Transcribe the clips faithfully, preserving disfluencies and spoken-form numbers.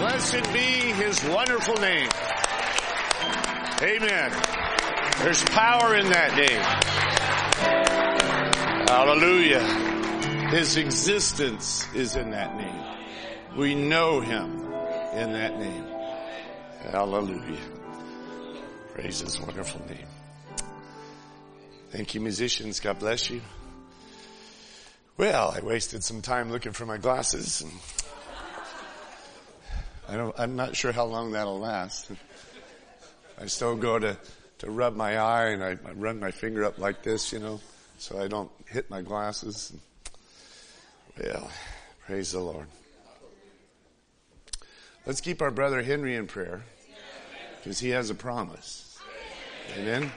Blessed be his wonderful name. Amen. There's power in that name. Hallelujah. His existence is in that name. We know him in that name. Hallelujah. Praise his wonderful name. Thank you, musicians. God bless you. Well, I wasted some time looking for my glasses. And I don't, I'm not sure how long that'll last. I still go to, to rub my eye and I, I run my finger up like this, you know, so I don't hit my glasses. Well, praise the Lord. Let's keep our brother Henry in prayer because he has a promise. Amen.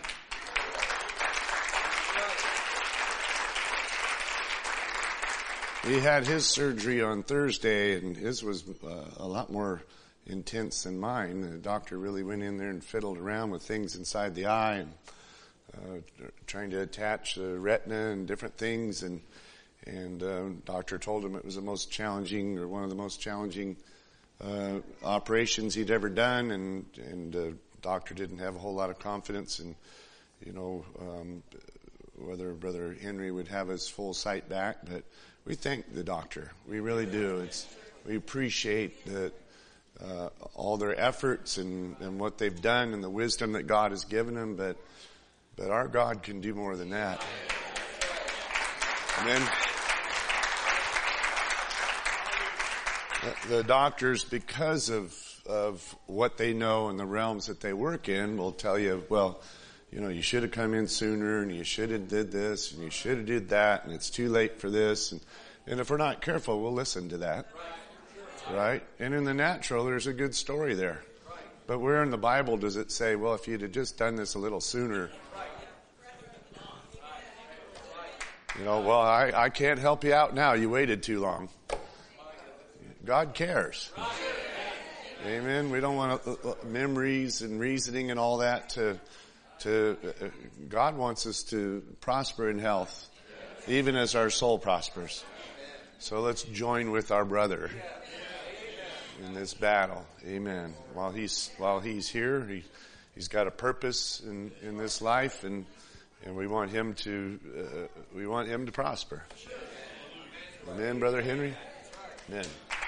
He had his surgery on Thursday, and his was uh, a lot more intense than mine. The doctor really went in there and fiddled around with things inside the eye and uh, trying to attach the retina and different things. And and uh, doctor told him it was the most challenging, or one of the most challenging uh, operations he'd ever done. And and uh, doctor didn't have a whole lot of confidence in, you know, um, whether Brother Henry would have his full sight back, but we thank the doctor. We really do. It's, we appreciate that, uh, all their efforts and, and what they've done and the wisdom that God has given them, but, but our God can do more than that. Amen. The, the doctors, because of, of what they know and the realms that they work in, will tell you, well, you know, you should have come in sooner, and you should have did this, and you should have did that, and it's too late for this. And, and if we're not careful, we'll listen to that. Right? And in the natural, there's a good story there. But where in the Bible does it say, well, if you'd have just done this a little sooner, you know, well, I, I can't help you out now. You waited too long. God cares. Amen. We don't want uh, memories and reasoning and all that to... To uh, God wants us to prosper in health, even as our soul prospers. So let's join with our brother in this battle. Amen. While he's while he's here, he he's got a purpose in in this life, and and we want him to uh, we want him to prosper. Amen, Brother Henry. Amen.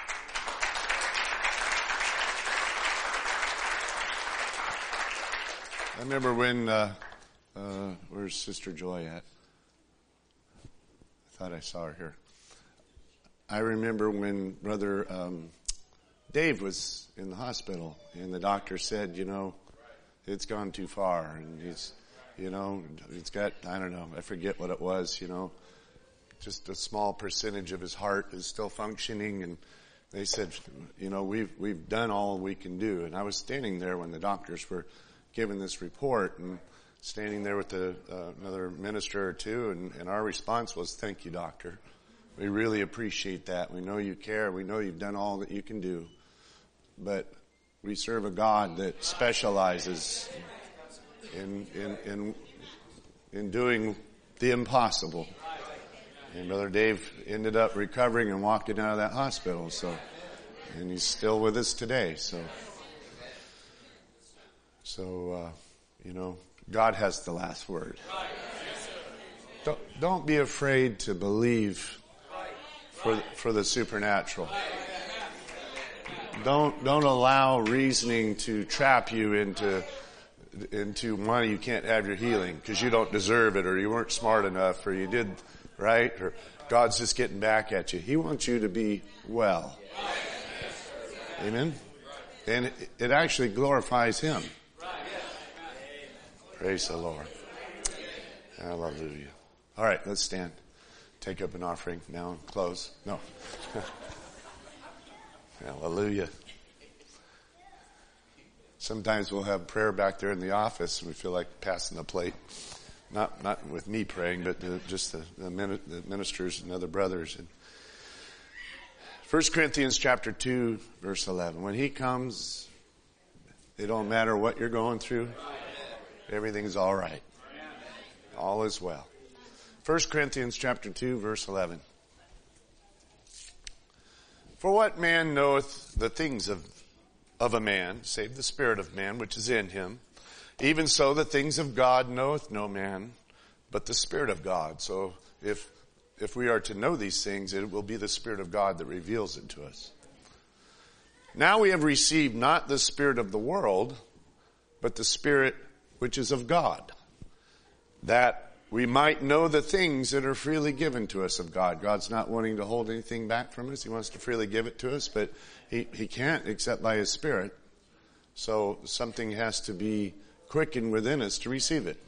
I remember when, uh, uh, where's Sister Joy at? I thought I saw her here. I remember when Brother um, Dave was in the hospital, and the doctor said, you know, it's gone too far, and he's, you know, it's got, I don't know, I forget what it was, you know, just a small percentage of his heart is still functioning, and they said, you know, we've we've done all we can do. And I was standing there when the doctors were given this report, and standing there with the, uh, another minister or two, and, and our response was, thank you, doctor. We really appreciate that. We know you care. We know you've done all that you can do. But we serve a God that specializes in, in, in, in doing the impossible. And Brother Dave ended up recovering and walking out of that hospital, so, and he's still with us today, so. So, uh, you know, God has the last word. Don't, don't be afraid to believe for, for the supernatural. Don't, don't allow reasoning to trap you into, into one, you can't have your healing because you don't deserve it, or you weren't smart enough, or you did right, or God's just getting back at you. He wants you to be well. Amen? And it, it actually glorifies Him. Praise the Lord. Hallelujah. All right, let's stand. Take up an offering now and close. No. Hallelujah. Sometimes we'll have prayer back there in the office and we feel like passing the plate. Not not with me praying, but the, just the, the, the ministers and other brothers. And First Corinthians chapter two, verse eleven. When He comes, it don't matter what you're going through. Everything's all right. All is well. First Corinthians chapter two, verse eleven. For what man knoweth the things of of a man, save the spirit of man which is in him. Even so, the things of God knoweth no man, but the Spirit of God. So if if we are to know these things, it will be the Spirit of God that reveals it to us. Now we have received not the spirit of the world, but the Spirit which is of God, that we might know the things that are freely given to us of God. God's not wanting to hold anything back from us. He wants to freely give it to us, but he, he can't except by His Spirit. So something has to be quickened within us to receive it.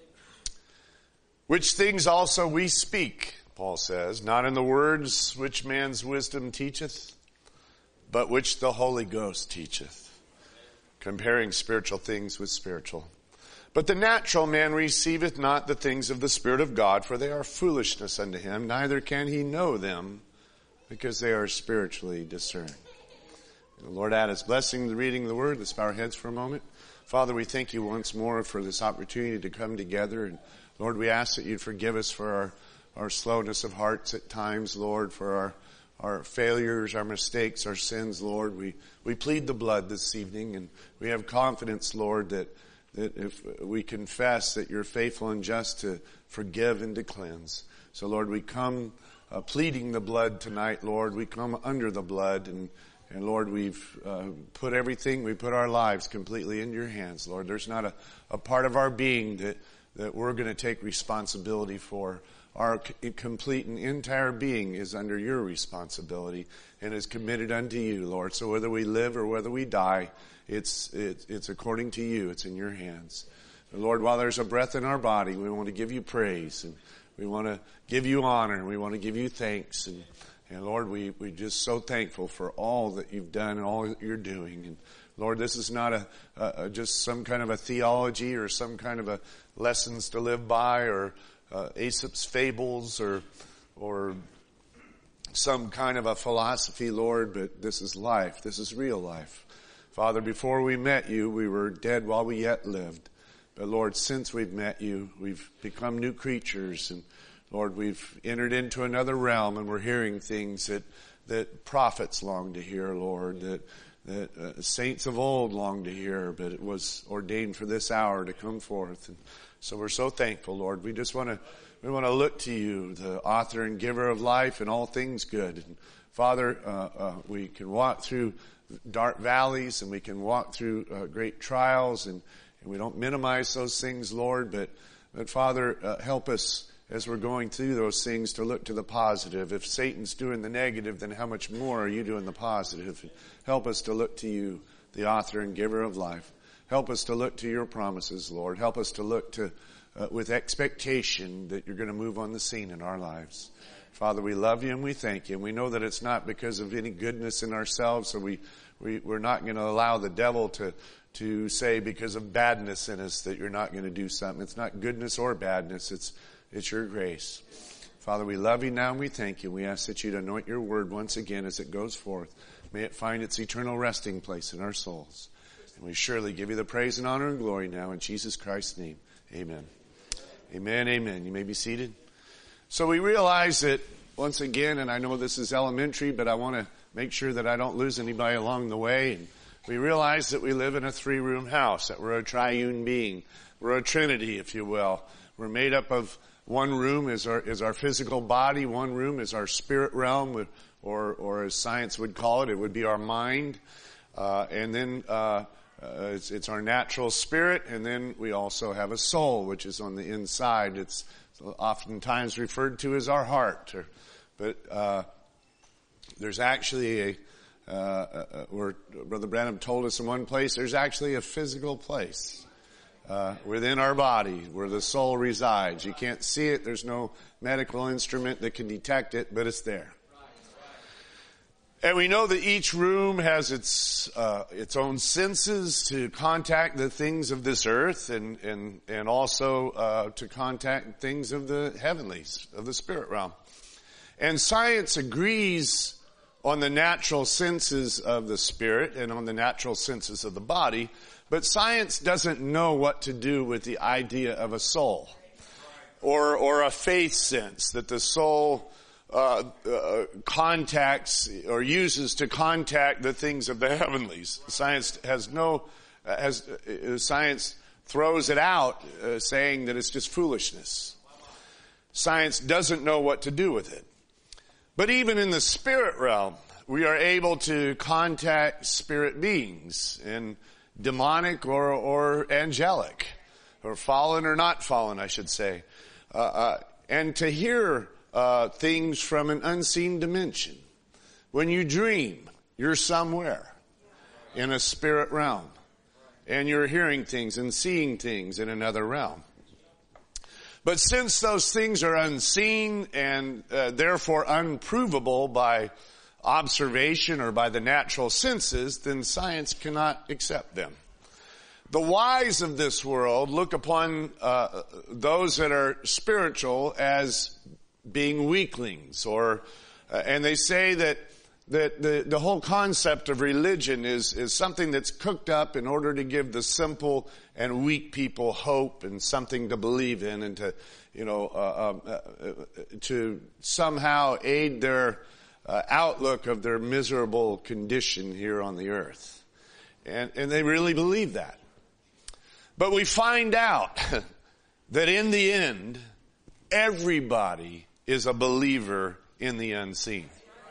Which things also we speak, Paul says, not in the words which man's wisdom teacheth, but which the Holy Ghost teacheth, comparing spiritual things with spiritual. But the natural man receiveth not the things of the Spirit of God, for they are foolishness unto him, neither can he know them, because they are spiritually discerned. The Lord add His blessing to the reading of the Word. Let's bow our heads for a moment. Father, we thank You once more for this opportunity to come together. And Lord, we ask that You'd forgive us for our, our slowness of hearts at times, Lord, for our, our failures, our mistakes, our sins, Lord. We, we plead the blood this evening, and we have confidence, Lord, that, that if we confess that You're faithful and just to forgive and to cleanse. So Lord, we come uh, pleading the blood tonight, Lord. We come under the blood, and And Lord, we've uh, put everything, we put our lives completely in Your hands, Lord. There's not a, a part of our being that, that we're going to take responsibility for. Our c- complete and entire being is under Your responsibility and is committed unto You, Lord. So whether we live or whether we die, it's, it's, it's according to You. It's in Your hands. And Lord, while there's a breath in our body, we want to give You praise, and we want to give You honor, and we want to give You thanks. And And Lord, we, we're just so thankful for all that You've done and all that You're doing. And Lord, this is not a, a just some kind of a theology or some kind of a lessons to live by or uh, Aesop's fables or or some kind of a philosophy, Lord, but this is life. This is real life. Father, before we met You, we were dead while we yet lived. But Lord, since we've met You, we've become new creatures, and Lord, we've entered into another realm, and we're hearing things that, that prophets long to hear, Lord, that, that uh, saints of old long to hear, but it was ordained for this hour to come forth. And so we're so thankful, Lord. We just want to, we want to look to You, the author and giver of life and all things good. And Father, uh, uh, we can walk through dark valleys, and we can walk through uh, great trials, and, and we don't minimize those things, Lord, but, but Father, uh, help us as we're going through those things to look to the positive. If Satan's doing the negative, then how much more are You doing the positive? Help us to look to You, the author and giver of life. Help us to look to Your promises, Lord. Help us to look to uh, with expectation that You're going to move on the scene in our lives. Father, we love You and we thank You. And we know that it's not because of any goodness in ourselves, so we, we, we're not going to allow the devil to to say because of badness in us that You're not going to do something. It's not goodness or badness. It's It's Your grace. Father, we love You now and we thank You. We ask that You'd anoint Your word once again as it goes forth. May it find its eternal resting place in our souls. And we surely give You the praise and honor and glory now in Jesus Christ's name. Amen. Amen, amen. You may be seated. So we realize that once again, and I know this is elementary, but I want to make sure that I don't lose anybody along the way. And we realize that we live in a three-room house, that we're a triune being. We're a trinity, if you will. We're made up of one room is our is our physical body. One room is our spirit realm, or or as science would call it, it would be our mind. Uh, and then uh, uh, it's, it's our natural spirit. And then we also have a soul, which is on the inside. It's oftentimes referred to as our heart. Or, but uh, there's actually a uh, uh, where Brother Branham told us in one place. There's actually a physical place Uh, within our body where the soul resides. You can't see it. There's no medical instrument that can detect it, but it's there. And we know that each room has its uh, its own senses to contact the things of this earth, and and and also uh, to contact things of the heavenlies, of the spirit realm. And science agrees on the natural senses of the spirit and on the natural senses of the body. But science doesn't know what to do with the idea of a soul or or a faith sense, that the soul uh, uh, contacts or uses to contact the things of the heavenlies. Science has no, uh, has, uh, science throws it out, uh, saying that it's just foolishness. Science doesn't know what to do with it. But even in the spirit realm, we are able to contact spirit beings, and demonic or, or angelic, or fallen or not fallen, I should say, uh, uh, and to hear uh, things from an unseen dimension. When you dream, you're somewhere in a spirit realm, and you're hearing things and seeing things in another realm. But since those things are unseen and uh, therefore unprovable by observation or by the natural senses, then science cannot accept them. The wise of this world look upon uh, those that are spiritual as being weaklings, or uh, and they say that that the, the whole concept of religion is is something that's cooked up in order to give the simple and weak people hope and something to believe in, and to you know uh, uh, uh, to somehow aid their Uh, outlook of their miserable condition here on the earth. And, and they really believe that. But we find out that in the end, everybody is a believer in the unseen.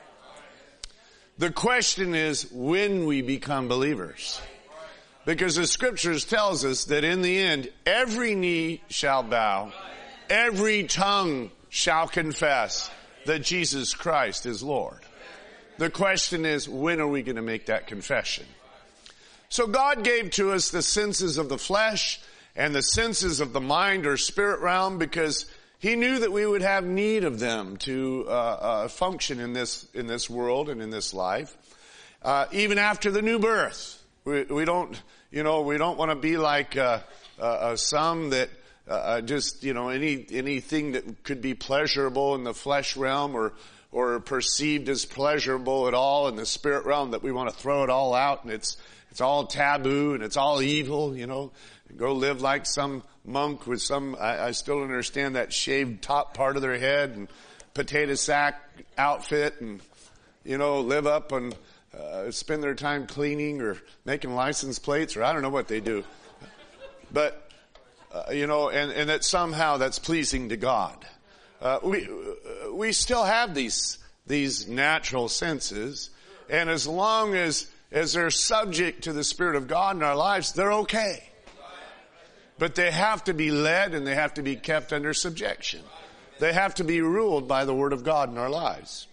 The question is when we become believers. Because the scriptures tells us that in the end, every knee shall bow, every tongue shall confess that Jesus Christ is Lord. The question is, when are we going to make that confession? So God gave to us the senses of the flesh and the senses of the mind or spirit realm because He knew that we would have need of them to uh, uh, function in this in this world and in this life. Uh, even after the new birth, we, we don't, you know, we don't want to be like uh, uh, uh, some that. Uh, just, you know, any, anything that could be pleasurable in the flesh realm or, or perceived as pleasurable at all in the spirit realm, that we want to throw it all out, and it's, it's all taboo and it's all evil, you know. Go live like some monk with some, I, I still don't understand that shaved top part of their head and potato sack outfit, and, you know, live up and, uh, spend their time cleaning or making license plates, or I don't know what they do. But, Uh, you know, and, and that somehow that's pleasing to God. Uh, we, uh, we still have these, these natural senses, and as long as, as they're subject to the Spirit of God in our lives, they're okay. But they have to be led and they have to be kept under subjection. They have to be ruled by the Word of God in our lives.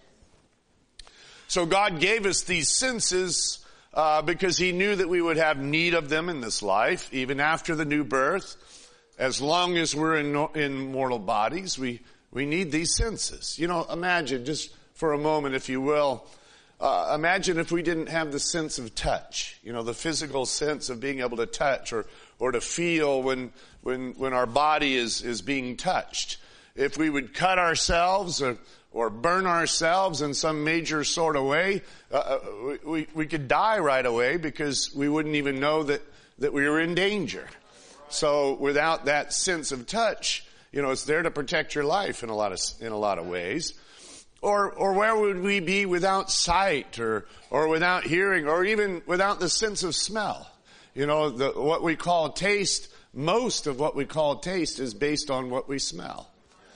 So God gave us these senses, uh, because He knew that we would have need of them in this life, even after the new birth. As long as we're in, in mortal bodies, we, we need these senses. You know, imagine, just for a moment, if you will, uh, imagine if we didn't have the sense of touch, you know, the physical sense of being able to touch or, or to feel when, when, when our body is, is being touched. If we would cut ourselves or, or burn ourselves in some major sort of way, uh, we, we could die right away because we wouldn't even know that, that we were in danger. So without that sense of touch, you know, it's there to protect your life in a lot of, in a lot of ways. Or, or where would we be without sight or, or without hearing or even without the sense of smell? You know, the, what we call taste, most of what we call taste is based on what we smell.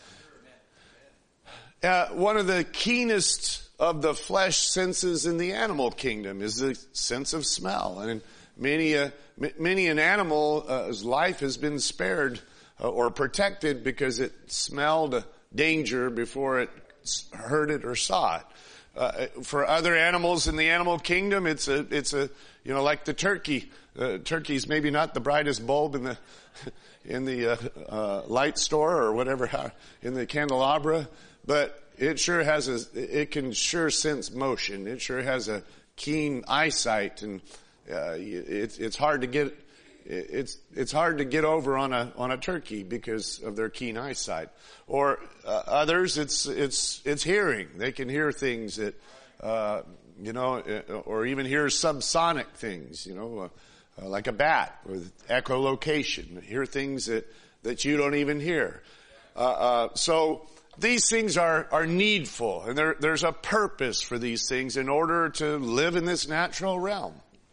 Uh, one of the keenest of the flesh senses in the animal kingdom is the sense of smell. And many a, many an animal's uh, life has been spared uh, or protected because it smelled danger before it heard it or saw it. Uh, for other animals in the animal kingdom, it's a, it's a, you know, like the turkey. Uh, turkey's maybe not the brightest bulb in the, in the, uh, uh, light store or whatever, in the candelabra, but it sure has a, it can sure sense motion. It sure has a keen eyesight, and, uh, it's, it's hard to get, it's, it's hard to get over on a, on a turkey because of their keen eyesight. Or, uh, others, it's, it's, it's hearing. They can hear things that, uh, you know, or even hear subsonic things, you know, uh, uh, like a bat with echolocation. Hear things that, that you don't even hear. Uh, uh, so, these things are, are needful, and there, there's a purpose for these things in order to live in this natural realm.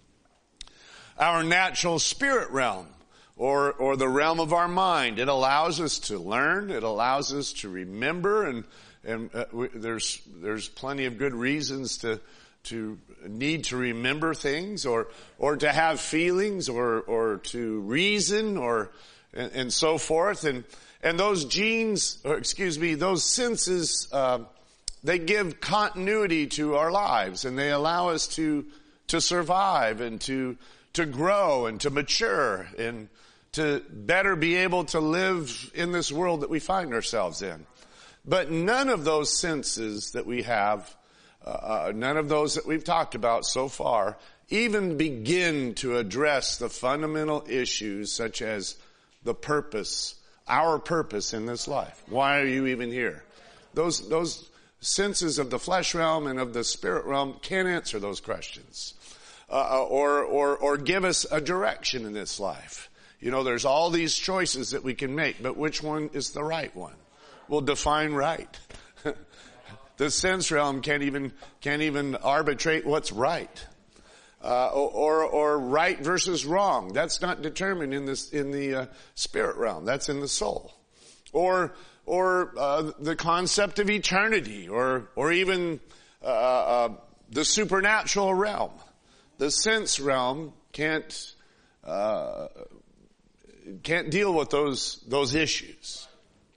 Our natural spirit realm, or, or the realm of our mind, it allows us to learn, it allows us to remember, and, and uh, we, there's, there's plenty of good reasons to, to need to remember things, or, or to have feelings, or, or to reason, or, and, and so forth, and, And those genes, or excuse me, those senses, uh, they give continuity to our lives, and they allow us to to survive and to to grow and to mature and to better be able to live in this world that we find ourselves in. But none of those senses that we have, uh, none of those that we've talked about so far, even begin to address the fundamental issues such as the purpose. Our purpose in this life. Why are you even here? Those, those senses of the flesh realm and of the spirit realm can't answer those questions. Uh, or, or, or give us a direction in this life. You know, there's all these choices that we can make, but which one is the right one? We'll define right. The sense realm can't even, can't even arbitrate what's right. Uh, or, or right versus wrong. That's not determined in this, in the uh, spirit realm. That's in the soul. Or, or uh, the concept of eternity, or, or even uh, uh, the supernatural realm. The sense realm can't, uh, can't deal with those, those issues.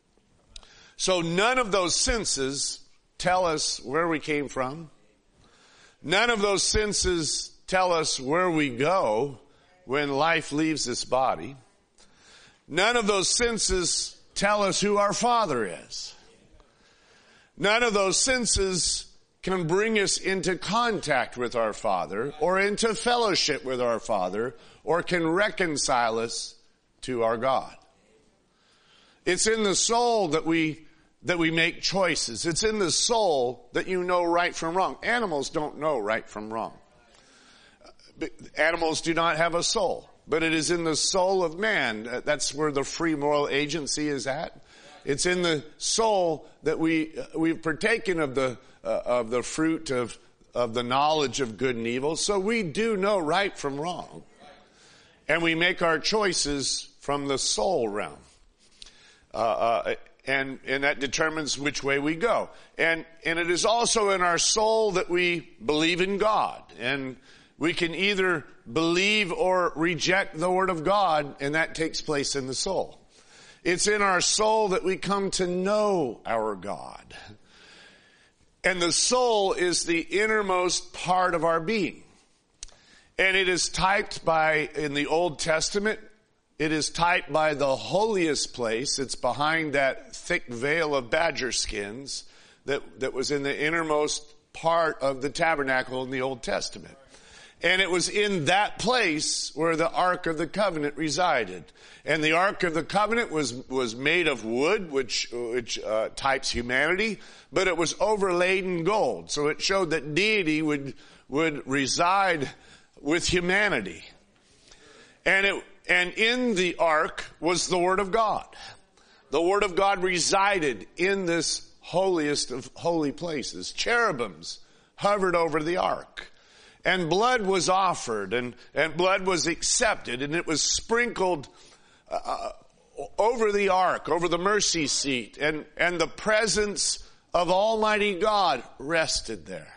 So none of those senses tell us where we came from. None of those senses tell us where we go when life leaves this body. None of those senses tell us who our Father is. None of those senses can bring us into contact with our Father or into fellowship with our Father or can reconcile us to our God. It's in the soul that we that we make choices. It's in the soul that you know right from wrong. Animals don't know right from wrong. Animals do not have a soul, but it is in the soul of man. That's where the free moral agency is at. It's in the soul that we, we've partaken of the, uh, of the fruit of, of the knowledge of good and evil. So we do know right from wrong. And we make our choices from the soul realm. Uh, uh, and, and that determines which way we go. And, and it is also in our soul that we believe in God. And we can either believe or reject the Word of God, and that takes place in the soul. It's in our soul that we come to know our God. And the soul is the innermost part of our being. And it is typed by, in the Old Testament, it is typed by the holiest place. It's behind that thick veil of badger skins that, that was in the innermost part of the tabernacle in the Old Testament. And it was in that place where the Ark of the Covenant resided. And the Ark of the Covenant was, was made of wood, which, which, uh, types humanity, but it was overlaid in gold. So it showed that deity would, would reside with humanity. And it, and in the Ark was the Word of God. The Word of God resided in this holiest of holy places. Cherubims hovered over the Ark. And blood was offered, and, and blood was accepted, and it was sprinkled uh, over the ark, over the mercy seat, and, and the presence of Almighty God rested there.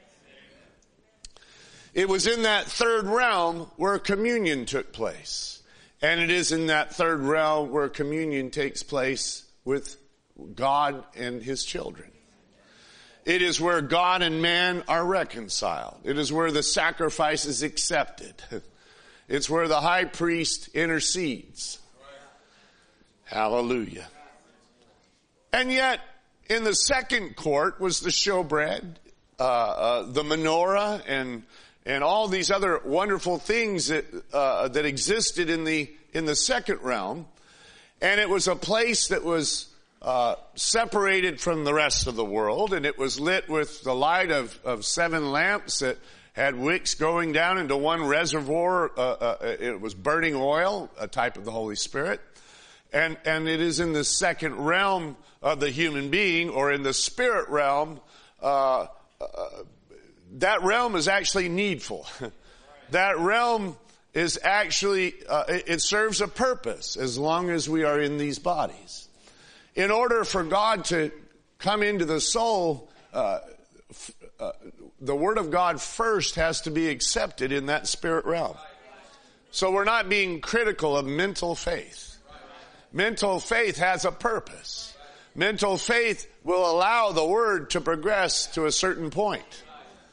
It was in that third realm where communion took place. And it is in that third realm where communion takes place with God and His children. It is where God and man are reconciled. It is where the sacrifice is accepted. It's where the high priest intercedes. Hallelujah. And yet, in the second court was the showbread, uh, uh, the menorah, and and all these other wonderful things that uh, that existed in the in the second realm. And it was a place that was Uh, separated from the rest of the world, and it was lit with the light of, of seven lamps that had wicks going down into one reservoir. Uh, uh, it was burning oil, a type of the Holy Spirit. And, and it is in the second realm of the human being, or in the spirit realm. Uh, uh, that realm is actually needful. That realm is actually, uh, it, it serves a purpose as long as we are in these bodies. In order for God to come into the soul, uh, f- uh, the Word of God first has to be accepted in that spirit realm. So we're not being critical of mental faith. Mental faith has a purpose. Mental faith will allow the Word to progress to a certain point.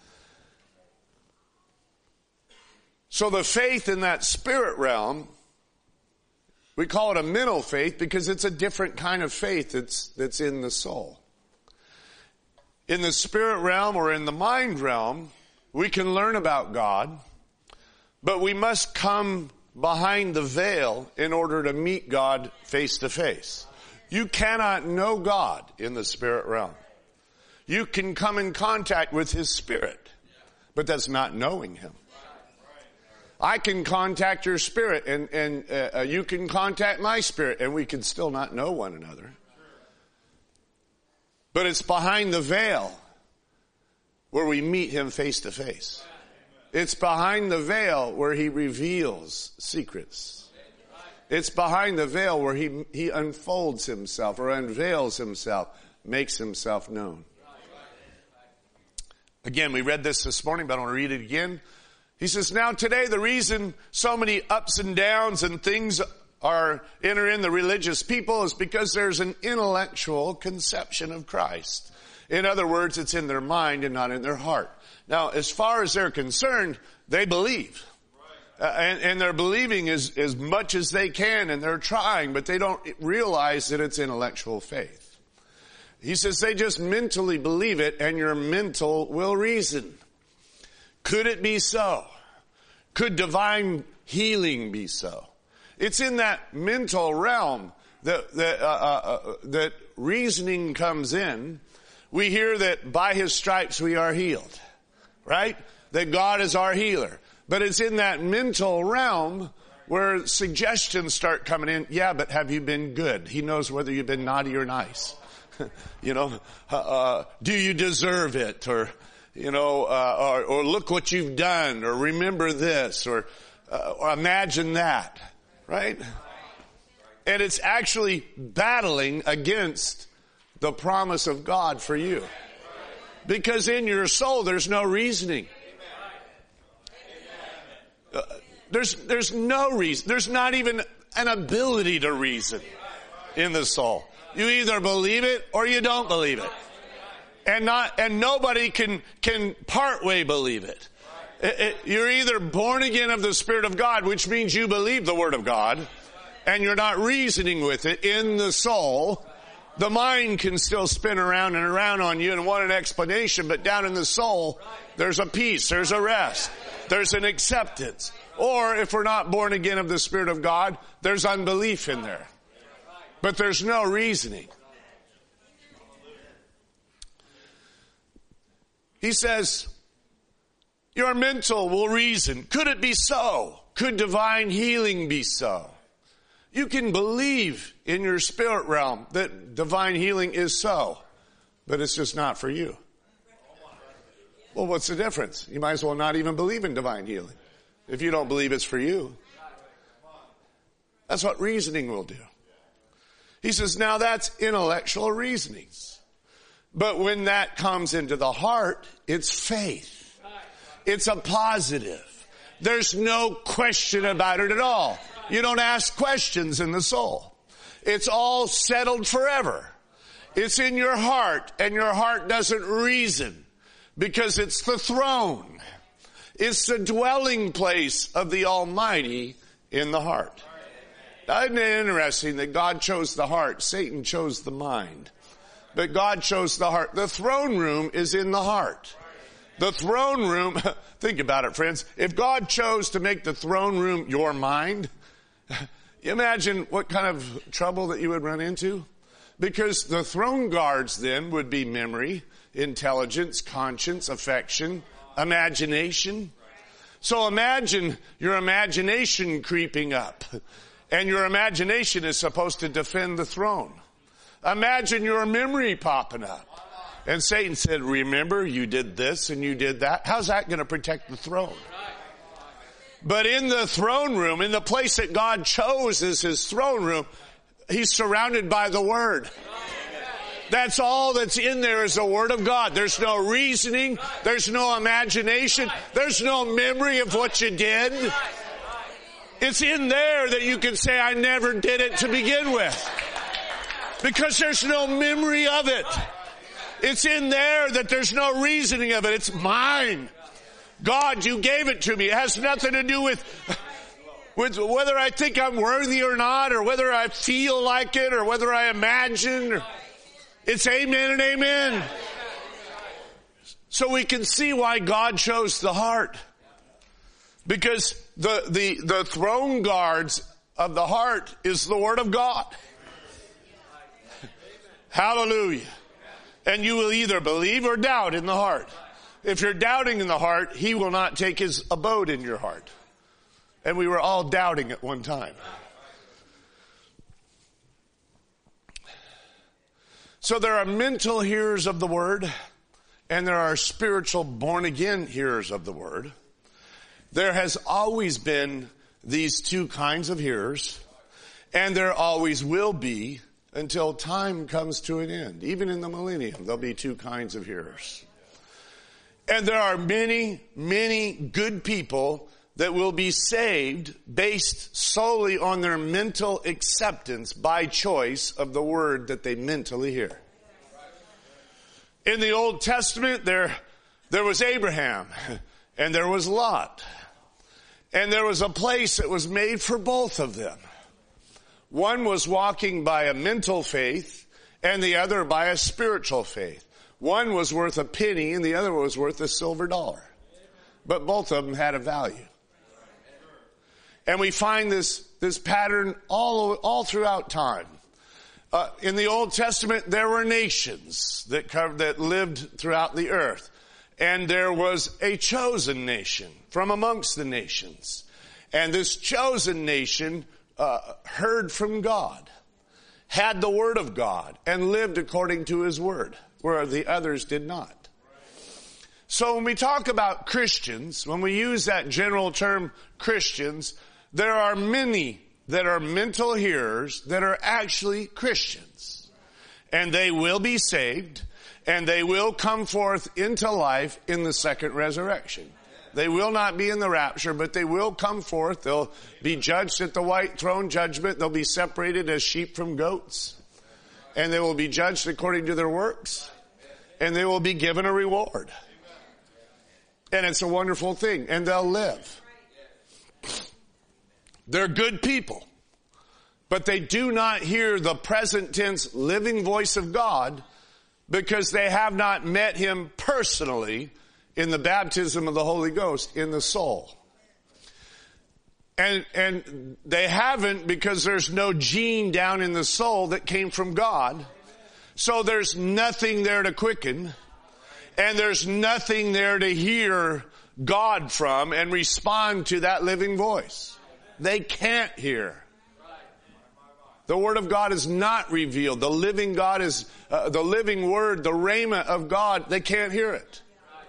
So the faith in that spirit realm, we call it a mental faith because it's a different kind of faith that's, that's in the soul. In the spirit realm or in the mind realm, we can learn about God, but we must come behind the veil in order to meet God face to face. You cannot know God in the spirit realm. You can come in contact with His Spirit, but that's not knowing Him. I can contact your spirit and, and uh, you can contact my spirit and we can still not know one another. But it's behind the veil where we meet Him face to face. It's behind the veil where He reveals secrets. It's behind the veil where He, He unfolds Himself or unveils Himself, makes Himself known. Again, we read this this morning, but I want to read it again. He says, now today the reason so many ups and downs and things are enter in the religious people is because there's an intellectual conception of Christ. In other words, it's in their mind and not in their heart. Now, as far as they're concerned, they believe. Uh, and, and they're believing as, as much as they can, and they're trying, but they don't realize that it's intellectual faith. He says they just mentally believe it, and your mental will reason. Could it be so? Could divine healing be so? It's in that mental realm that that, uh, uh, that reasoning comes in. We hear that by His stripes we are healed, right? That God is our healer. But it's in that mental realm where suggestions start coming in. Yeah, but have you been good? He knows whether you've been naughty or nice. you know, uh, uh, do you deserve it? Or You know, uh, or, or look what you've done, or remember this, or, uh, or imagine that, right? And it's actually battling against the promise of God for you. Because in your soul, there's no reasoning. Uh, there's, there's no reason. There's not even an ability to reason in the soul. You either believe it or you don't believe it. And not, and nobody can, can partway believe it. It, it. You're either born again of the Spirit of God, which means you believe the Word of God, and you're not reasoning with it in the soul. The mind can still spin around and around on you and want an explanation, but down in the soul, there's a peace, there's a rest, there's an acceptance. Or if we're not born again of the Spirit of God, there's unbelief in there. But there's no reasoning. He says, your mental will reason. Could it be so? Could divine healing be so? You can believe in your spirit realm that divine healing is so, but it's just not for you. Well, what's the difference? You might as well not even believe in divine healing if you don't believe it's for you. That's what reasoning will do. He says, now that's intellectual reasonings. But when that comes into the heart, it's faith. It's a positive. There's no question about it at all. You don't ask questions in the soul. It's all settled forever. It's in your heart, and your heart doesn't reason because it's the throne. It's the dwelling place of the Almighty in the heart. Now, isn't it interesting that God chose the heart, Satan chose the mind? But God chose the heart. The throne room is in the heart. The throne room, think about it, friends. If God chose to make the throne room your mind, imagine what kind of trouble that you would run into. Because the throne guards then would be memory, intelligence, conscience, affection, imagination. So imagine your imagination creeping up. And your imagination is supposed to defend the throne. Imagine your memory popping up. And Satan said, remember, you did this and you did that. How's that going to protect the throne? But in the throne room, in the place that God chose as his throne room, he's surrounded by the Word. That's all that's in there is the Word of God. There's no reasoning. There's no imagination. There's no memory of what you did. It's in there that you can say, I never did it to begin with. Because there's no memory of it. It's in there that there's no reasoning of it. It's mine. God, you gave it to me. It has nothing to do with, with whether I think I'm worthy or not, or whether I feel like it, or whether I imagine. Or, it's amen and amen. So we can see why God chose the heart. Because the, the, the throne guards of the heart is the Word of God. Hallelujah. And you will either believe or doubt in the heart. If you're doubting in the heart, he will not take his abode in your heart. And we were all doubting at one time. So there are mental hearers of the Word, and there are spiritual born-again hearers of the Word. There has always been these two kinds of hearers, and there always will be until time comes to an end. Even in the millennium, there'll be two kinds of hearers. And there are many, many good people that will be saved based solely on their mental acceptance by choice of the Word that they mentally hear. In the Old Testament, there, there was Abraham, and there was Lot. And there was a place that was made for both of them. One was walking by a mental faith, and the other by a spiritual faith. One was worth a penny, and the other was worth a silver dollar. But both of them had a value. And we find this, this pattern all, all throughout time. Uh, in the Old Testament, there were nations that covered, that lived throughout the earth. And there was a chosen nation from amongst the nations. And this chosen nation uh, heard from God, had the Word of God, and lived according to His Word, where the others did not. So when we talk about Christians, when we use that general term Christians, there are many that are mental hearers that are actually Christians. And they will be saved, and they will come forth into life in the second resurrection. They will not be in the rapture, but they will come forth. They'll be judged at the white throne judgment. They'll be separated as sheep from goats. And they will be judged according to their works. And they will be given a reward. And it's a wonderful thing. And they'll live. They're good people. But they do not hear the present tense living voice of God because they have not met Him personally in the baptism of the Holy Ghost in the soul. And, and they haven't because there's no gene down in the soul that came from God. So there's nothing there to quicken. And there's nothing there to hear God from and respond to that living voice. They can't hear. The Word of God is not revealed. The living God is, uh, the living Word, the rhema of God, they can't hear it.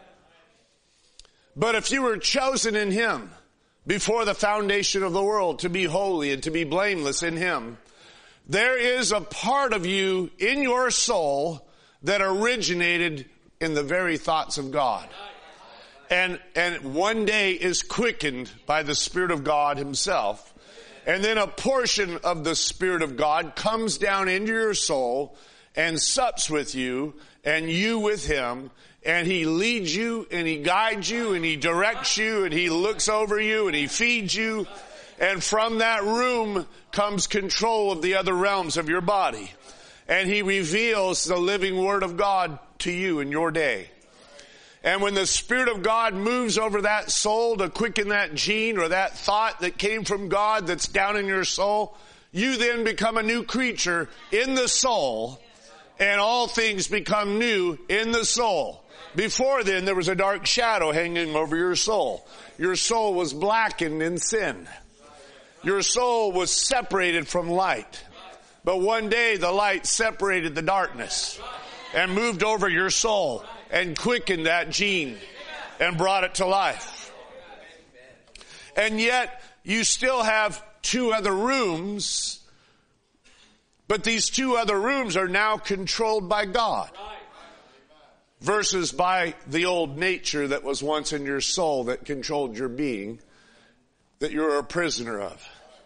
But if you were chosen in Him before the foundation of the world to be holy and to be blameless in Him, there is a part of you in your soul that originated in the very thoughts of God. And, and one day is quickened by the Spirit of God Himself. And then a portion of the Spirit of God comes down into your soul and sups with you and you with Him. And He leads you and He guides you and He directs you and He looks over you and He feeds you. And from that room comes control of the other realms of your body. And He reveals the living Word of God to you in your day. And when the Spirit of God moves over that soul to quicken that gene or that thought that came from God that's down in your soul, you then become a new creature in the soul, and all things become new in the soul. Before then, there was a dark shadow hanging over your soul. Your soul was blackened in sin. Your soul was separated from light. But one day the light separated the darkness and moved over your soul and quickened that gene and brought it to life. And yet you still have two other rooms, but these two other rooms are now controlled by God versus by the old nature that was once in your soul that controlled your being, that you're a prisoner of.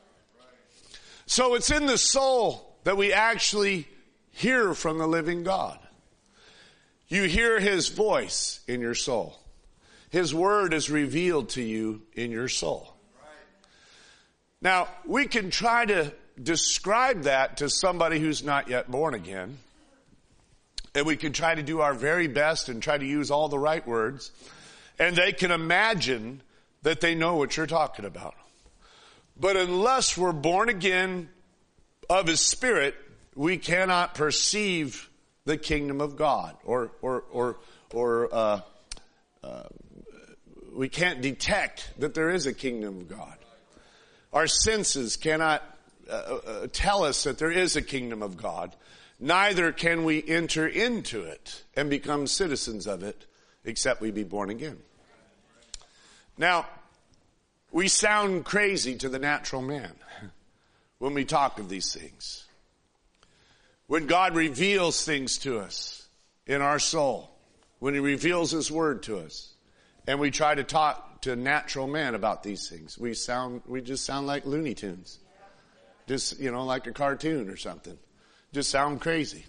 So it's in the soul that we actually hear from the living God. You hear His voice in your soul. His word is revealed to you in your soul. Now, we can try to describe that to somebody who's not yet born again. And we can try to do our very best and try to use all the right words. And they can imagine that they know what you're talking about. But unless we're born again of His Spirit, we cannot perceive the kingdom of God, or or or or uh, uh, we can't detect that there is a kingdom of God. Our senses cannot uh, uh, tell us that there is a kingdom of God. Neither can we enter into it and become citizens of it, except we be born again. Now, we sound crazy to the natural man when we talk of these things. When God reveals things to us in our soul, when He reveals His word to us, and we try to talk to natural man about these things, we sound, we just sound like Looney Tunes. Just, you know, like a cartoon or something. Just sound crazy.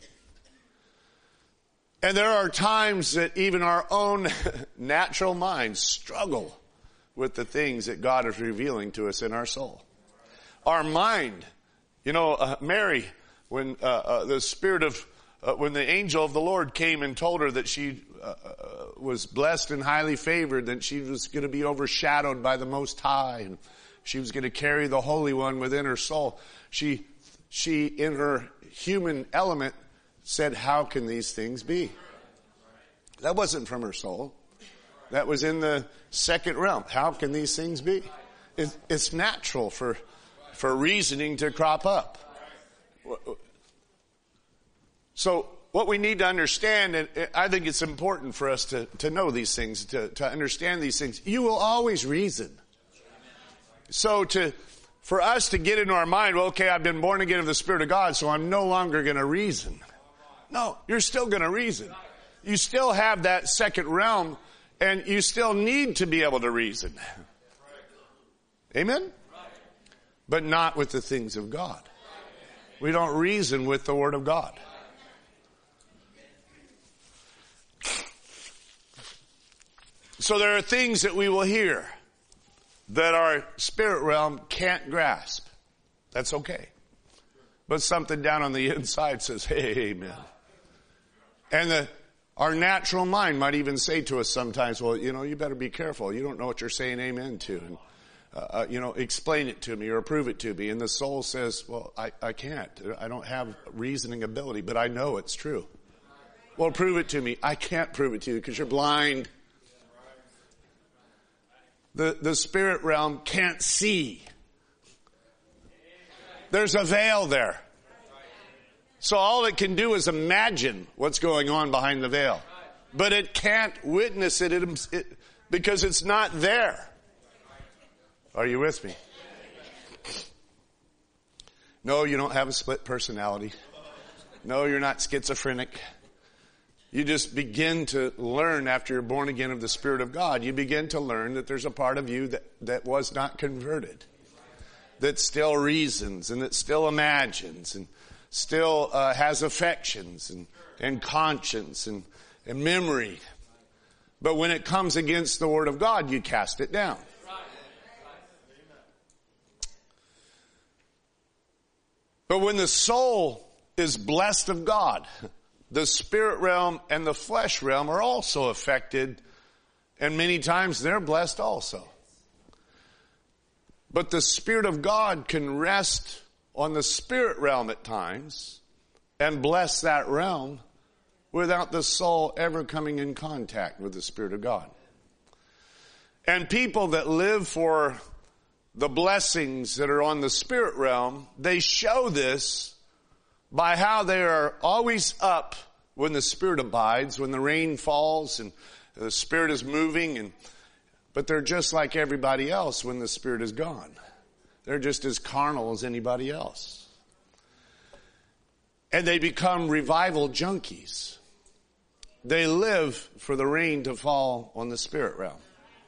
And there are times that even our own natural minds struggle with the things that God is revealing to us in our soul. Our mind, you know, uh, Mary, when uh, uh, the spirit of, uh, when the angel of the Lord came and told her that she uh, uh, was blessed and highly favored, that she was going to be overshadowed by the Most High, and she was going to carry the Holy One within her soul. She, she, in her human element, said, "How can these things be?" That wasn't from her soul. That was in the second realm. How can these things be? It, it's natural for, for reasoning to crop up. So what we need to understand, and I think it's important for us to, to know these things, to, to understand these things. You will always reason. So to, for us to get into our mind, well, okay, I've been born again of the Spirit of God, so I'm no longer going to reason. No, you're still going to reason. You still have that second realm, and you still need to be able to reason. Amen? But not with the things of God. We don't reason with the Word of God. So there are things that we will hear that our spirit realm can't grasp. That's okay. But something down on the inside says, hey, amen. And the Our natural mind might even say to us sometimes, well, you know, you better be careful. You don't know what you're saying amen to. And, uh, uh, you know, explain it to me or prove it to me. And the soul says, well, I, I can't. I don't have reasoning ability, but I know it's true. Well, prove it to me. I can't prove it to you because you're blind. The, the spirit realm can't see. There's a veil there. So all it can do is imagine what's going on behind the veil. But it can't witness it, it, it because it's not there. Are you with me? No, you don't have a split personality. No, you're not schizophrenic. You just begin to learn after you're born again of the Spirit of God. You begin to learn that there's a part of you that, that was not converted. That still reasons and that still imagines and still uh, has affections and, and conscience and, and memory. But when it comes against the Word of God, you cast it down. But when the soul is blessed of God, the spirit realm and the flesh realm are also affected, and many times they're blessed also. But the Spirit of God can rest on the spirit realm at times and bless that realm without the soul ever coming in contact with the Spirit of God. And people that live for the blessings that are on the spirit realm, they show this by how they are always up when the Spirit abides, when the rain falls and the Spirit is moving, and but they're just like everybody else when the Spirit is gone. They're just as carnal as anybody else. And they become revival junkies. They live for the rain to fall on the spirit realm.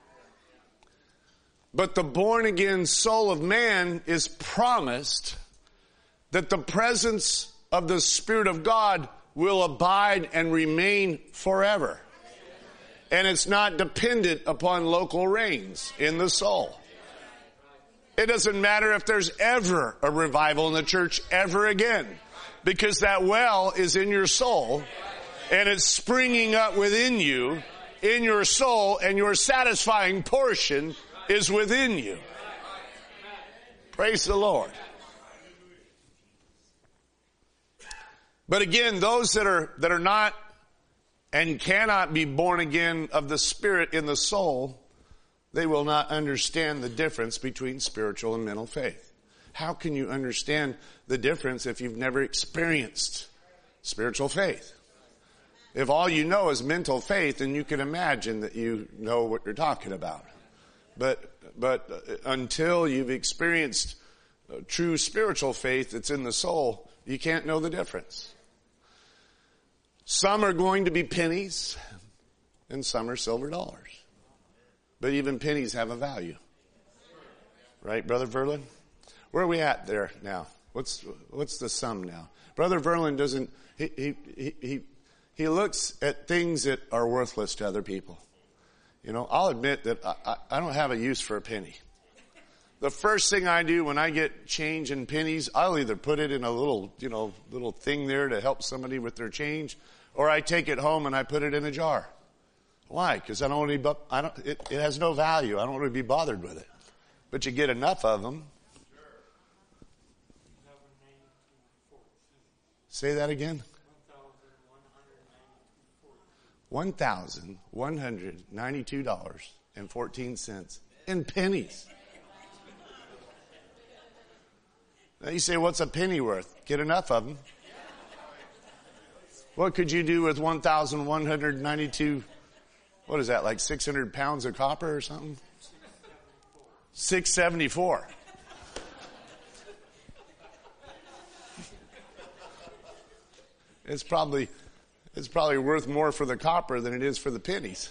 But the born-again soul of man is promised that the presence of the Spirit of God will abide and remain forever. And it's not dependent upon local rains in the soul. It doesn't matter if there's ever a revival in the church ever again, because that well is in your soul and it's springing up within you, in your soul, and your satisfying portion is within you. Praise the Lord. But again, those that are, that are not and cannot be born again of the Spirit in the soul, they will not understand the difference between spiritual and mental faith. How can you understand the difference if you've never experienced spiritual faith? If all you know is mental faith, then you can imagine that you know what you're talking about. But, but until you've experienced true spiritual faith that's in the soul, you can't know the difference. Some are going to be pennies and some are silver dollars. But even pennies have a value. Right, Brother Verlin? Where are we at there now? What's, what's the sum now? Brother Verlin doesn't, he, he, he, he, he looks at things that are worthless to other people. You know, I'll admit that I, I don't have a use for a penny. The first thing I do when I get change in pennies, I'll either put it in a little, you know, little thing there to help somebody with their change, or I take it home and I put it in a jar. Why? Because I don't want to be, I don't, it, it has no value. I don't want to be bothered with it. But you get enough of them. Say that again. one thousand one hundred ninety-two dollars and fourteen cents in pennies. Now you say, what's a penny worth? Get enough of them. What could you do with one thousand one hundred ninety-two, what is that, like six hundred pounds of copper or something? six seventy-four. It's probably, it's probably worth more for the copper than it is for the pennies.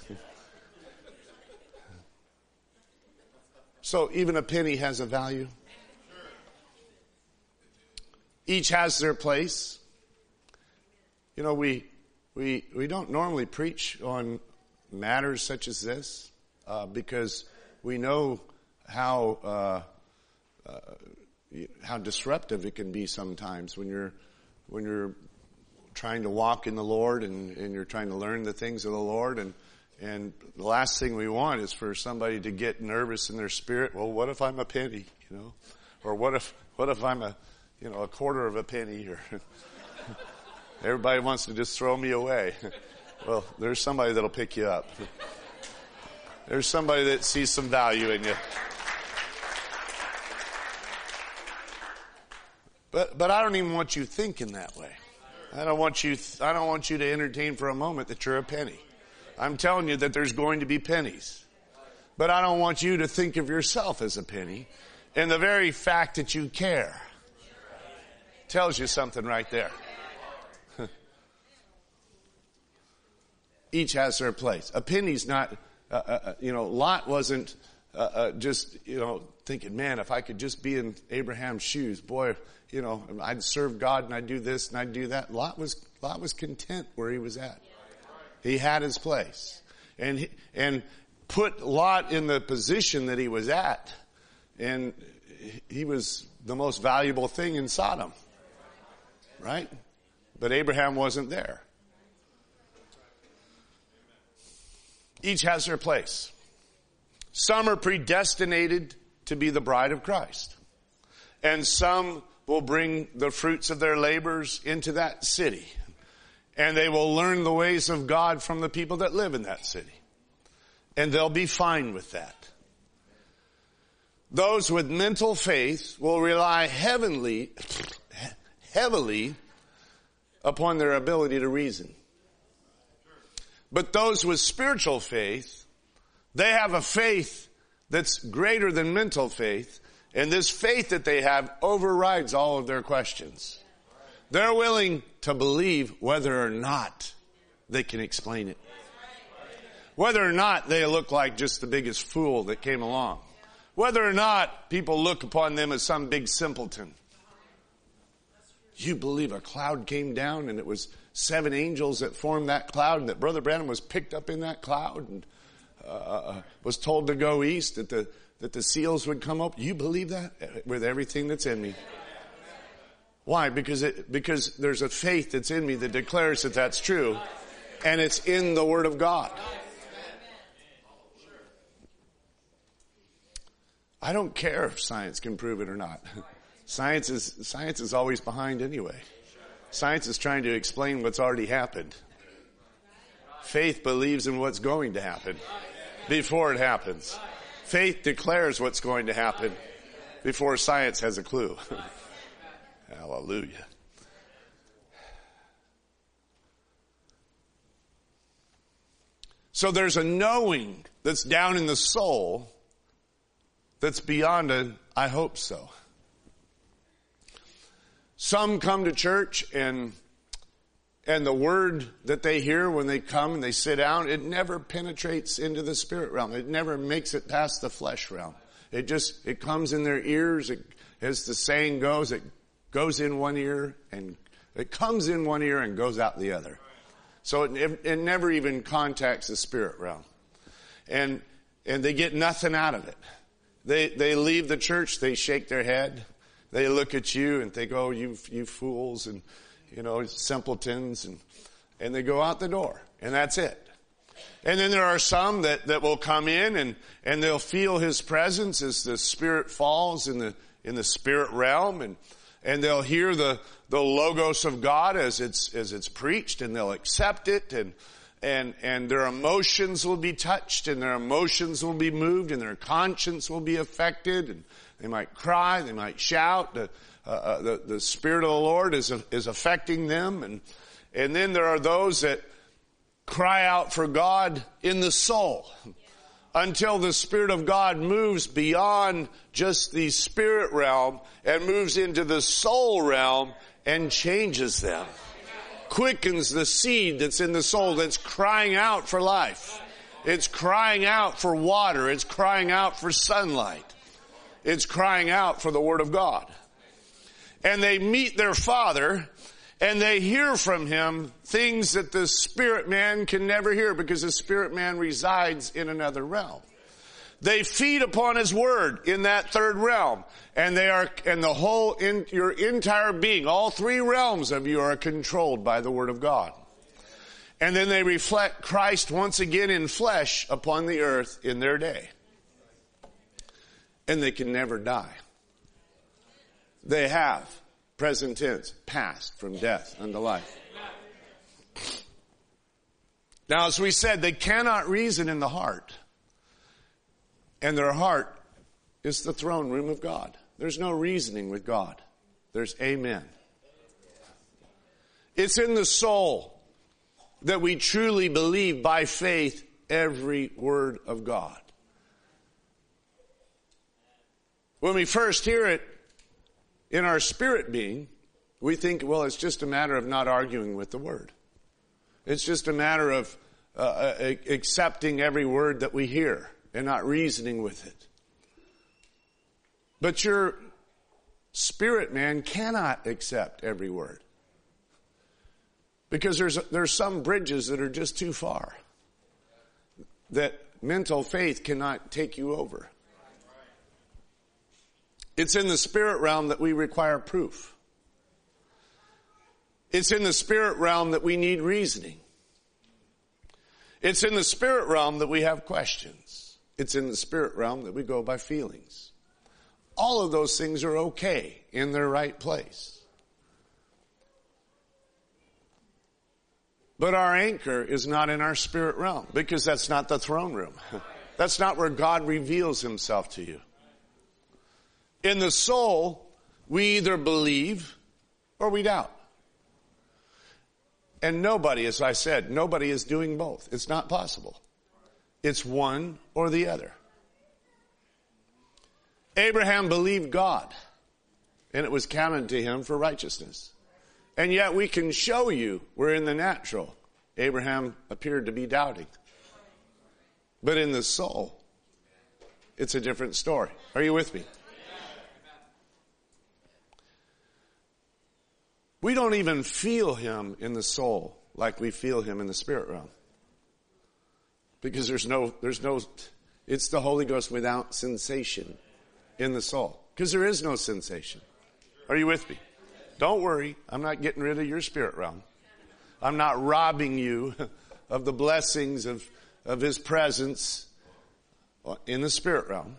So even a penny has a value. Each has their place. You know, we, we, we don't normally preach on matters such as this, uh, because we know how, uh, uh, how disruptive it can be sometimes when you're, when you're trying to walk in the Lord and, and you're trying to learn the things of the Lord. And, and the last thing we want is for somebody to get nervous in their spirit. Well, what if I'm a penny, you know, or what if, what if I'm a, you know, a quarter of a penny, or everybody wants to just throw me away. Well, there's somebody that'll pick you up. There's somebody that sees some value in you. But, but I don't even want you thinking that way. I don't want you, I don't want you to entertain for a moment that you're a penny. I'm telling you that there's going to be pennies. But I don't want you to think of yourself as a penny. And the very fact that you care tells you something right there. Each has their place. A penny's not, uh, uh, you know, Lot wasn't uh, uh, just, you know, thinking, man, if I could just be in Abraham's shoes, boy, you know, I'd serve God and I'd do this and I'd do that. Lot was, Lot was content where he was at. He had his place. And, he, and put Lot in the position that he was at. And he was the most valuable thing in Sodom. Right? But Abraham wasn't there. Each has their place. Some are predestinated to be the bride of Christ. And some will bring the fruits of their labors into that city. And they will learn the ways of God from the people that live in that city. And they'll be fine with that. those with mental faith will rely heavenly, heavily upon their ability to reason. But those with spiritual faith, they have a faith that's greater than mental faith, and this faith that they have overrides all of their questions. They're willing to believe whether or not they can explain it. Whether or not they look like just the biggest fool that came along. Whether or not people look upon them as some big simpleton. You believe a cloud came down and it was seven angels that formed that cloud, and that Brother Branham was picked up in that cloud and uh, was told to go east, that the that the seals would come up? You believe that? With everything that's in me. Why? Because it, because there's a faith that's in me that declares that that's true, and it's in the Word of God. I don't care if science can prove it or not. Science is, science is always behind anyway. Science is trying to explain what's already happened. Faith believes in what's going to happen before it happens. Faith declares what's going to happen before science has a clue. Hallelujah. So there's a knowing that's down in the soul that's beyond a, I hope so. Some come to church and and the word that they hear when they come and they sit down, it never penetrates into the spirit realm. It never makes it past the flesh realm. It just, it comes in their ears. It, as the saying goes, it goes in one ear and it comes in one ear and goes out the other. So it, it never even contacts the spirit realm. And, and they get nothing out of it. They, they leave the church, they shake their head. They look at you and think, oh, you, you fools and, you know, simpletons, and, and they go out the door, and that's it. And then there are some that, that will come in and, and they'll feel His presence as the Spirit falls in the, in the spirit realm, and, and they'll hear the, the logos of God as it's, as it's preached, and they'll accept it, and, and, and their emotions will be touched, and their emotions will be moved, and their conscience will be affected, and they might cry, they might shout. The, uh, the, the Spirit of the Lord is is affecting them, and and then there are those that cry out for God in the soul until the Spirit of God moves beyond just the spirit realm and moves into the soul realm and changes them, quickens the seed that's in the soul that's crying out for life. It's crying out for water. It's crying out for sunlight. It's crying out for the Word of God. And they meet their Father, and they hear from Him things that the spirit man can never hear, because the spirit man resides in another realm. They feed upon His Word in that third realm, and they are, and the whole, in, your entire being, all three realms of you are controlled by the Word of God. And then they reflect Christ once again in flesh upon the earth in their day. And they can never die. They have, present tense, passed from death unto life. Now, as we said, they cannot reason in the heart. And their heart is the throne room of God. There's no reasoning with God. There's amen. It's in the soul that we truly believe by faith every word of God. When we first hear it in our spirit being, we think, well, it's just a matter of not arguing with the Word. It's just a matter of uh, accepting every word that we hear and not reasoning with it. But your spirit man cannot accept every word, because there's there's some bridges that are just too far, that mental faith cannot take you over. It's in the spirit realm that we require proof. It's in the spirit realm that we need reasoning. It's in the spirit realm that we have questions. It's in the spirit realm that we go by feelings. All of those things are okay in their right place. But our anchor is not in our spirit realm, because that's not the throne room. That's not where God reveals Himself to you. In the soul, we either believe or we doubt. And nobody, as I said, nobody is doing both. It's not possible. It's one or the other. Abraham believed God, and it was counted to him for righteousness. And yet we can show you where in the natural, Abraham appeared to be doubting. But in the soul, it's a different story. Are you with me? We don't even feel him in the soul like we feel him in the spirit realm. Because there's no, there's no, it's the Holy Ghost without sensation in the soul. Because there is no sensation. Are you with me? Don't worry. I'm not getting rid of your spirit realm. I'm not robbing you of the blessings of, of his presence in the spirit realm.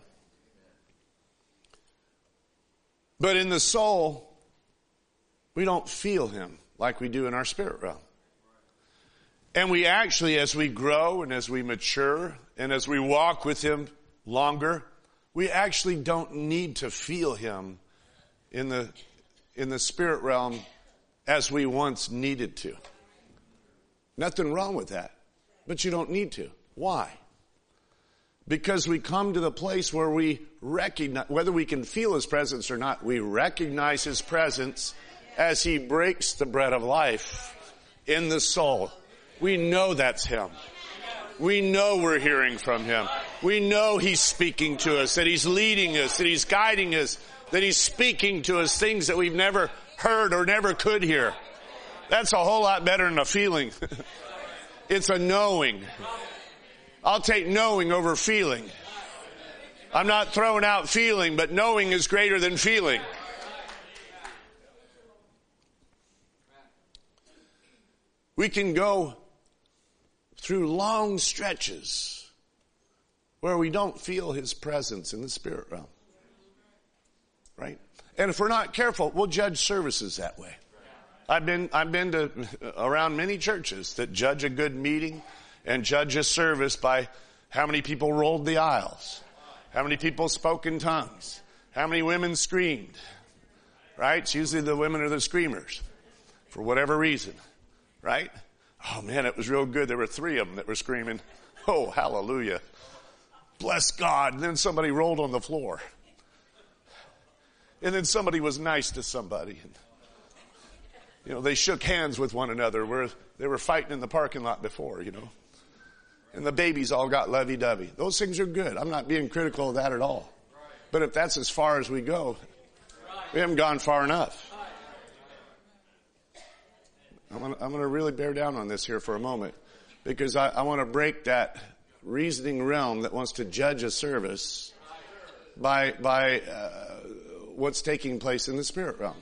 But in the soul, we don't feel him like we do in our spirit realm. And we actually, as we grow and as we mature and as we walk with him longer, we actually don't need to feel him in the, in the spirit realm as we once needed to. Nothing wrong with that, but you don't need to. Why? Because we come to the place where we recognize, whether we can feel his presence or not, we recognize his presence as he breaks the bread of life in the soul. We know that's him. We know we're hearing from him. We know he's speaking to us, that he's leading us, that he's guiding us, that he's speaking to us things that we've never heard or never could hear. That's a whole lot better than a feeling. It's a knowing. I'll take knowing over feeling. I'm not throwing out feeling, but knowing is greater than feeling. We can go through long stretches where we don't feel his presence in the spirit realm. Right? And if we're not careful, we'll judge services that way. I've been, I've been to around many churches that judge a good meeting and judge a service by how many people rolled the aisles, how many people spoke in tongues, how many women screamed. Right? It's usually the women are the screamers for whatever reason. Right? Oh man, it was real good. There were three of them that were screaming, oh, hallelujah. Bless God. And then somebody rolled on the floor. And then somebody was nice to somebody. And, you know, they shook hands with one another where they were fighting in the parking lot before, you know. And the babies all got lovey-dovey. Those things are good. I'm not being critical of that at all. But if that's as far as we go, we haven't gone far enough. I'm going I'm to really bear down on this here for a moment because I, I want to break that reasoning realm that wants to judge a service by, by uh, what's taking place in the spirit realm.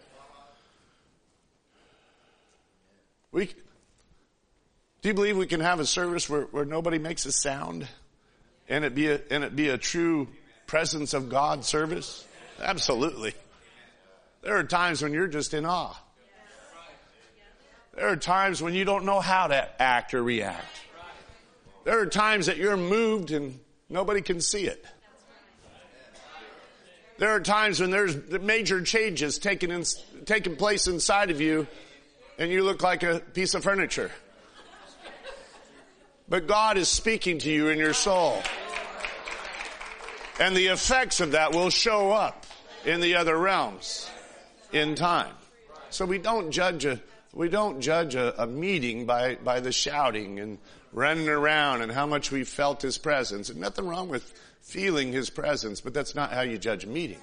We, do you believe we can have a service where, where nobody makes a sound and it be a, and it be a true presence of God service? Absolutely. There are times when you're just in awe. There are times when you don't know how to act or react. There are times that you're moved and nobody can see it. There are times when there's major changes taking in, taking place inside of you and you look like a piece of furniture. But God is speaking to you in your soul. And the effects of that will show up in the other realms in time. So we don't judge a We don't judge a, a meeting by, by the shouting and running around and how much we felt his presence. And nothing wrong with feeling his presence, but that's not how you judge a meeting.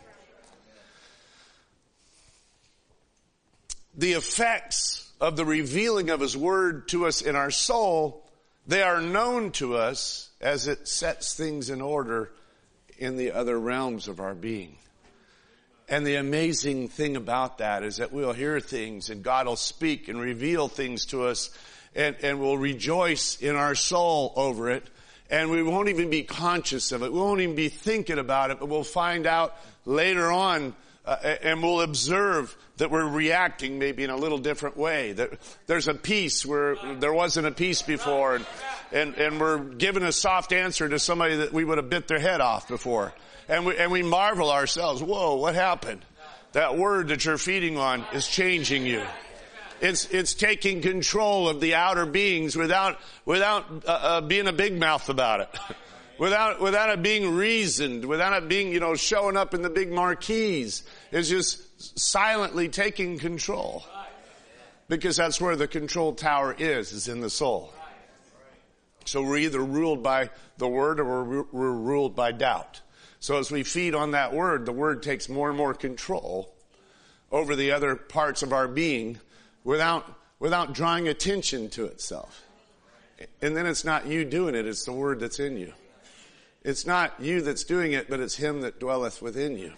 The effects of the revealing of his word to us in our soul, they are known to us as it sets things in order in the other realms of our being. And the amazing thing about that is that we'll hear things and God will speak and reveal things to us and, and we'll rejoice in our soul over it. And we won't even be conscious of it. We won't even be thinking about it, but we'll find out later on uh, and we'll observe that we're reacting maybe in a little different way. That there's a peace where there wasn't a peace before. And, and, and we're giving a soft answer to somebody that we would have bit their head off before. And we, and we marvel ourselves, whoa, what happened? That word that you're feeding on is changing you. It's, it's taking control of the outer beings without, without, uh, uh, being a big mouth about it. Without, without it being reasoned, without it being, you know, showing up in the big marquees. It's just silently taking control. Because that's where the control tower is, is in the soul. So we're either ruled by the word or we're, we're ruled by doubt. So as we feed on that word, the word takes more and more control over the other parts of our being without, without drawing attention to itself. And then it's not you doing it, it's the word that's in you. It's not you that's doing it, but it's him that dwelleth within you.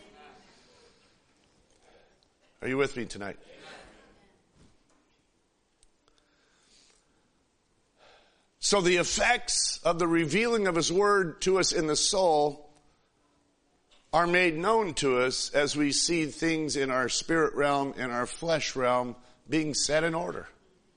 Are you with me tonight? So the effects of the revealing of his word to us in the soul are made known to us as we see things in our spirit realm, in our flesh realm, being set in order.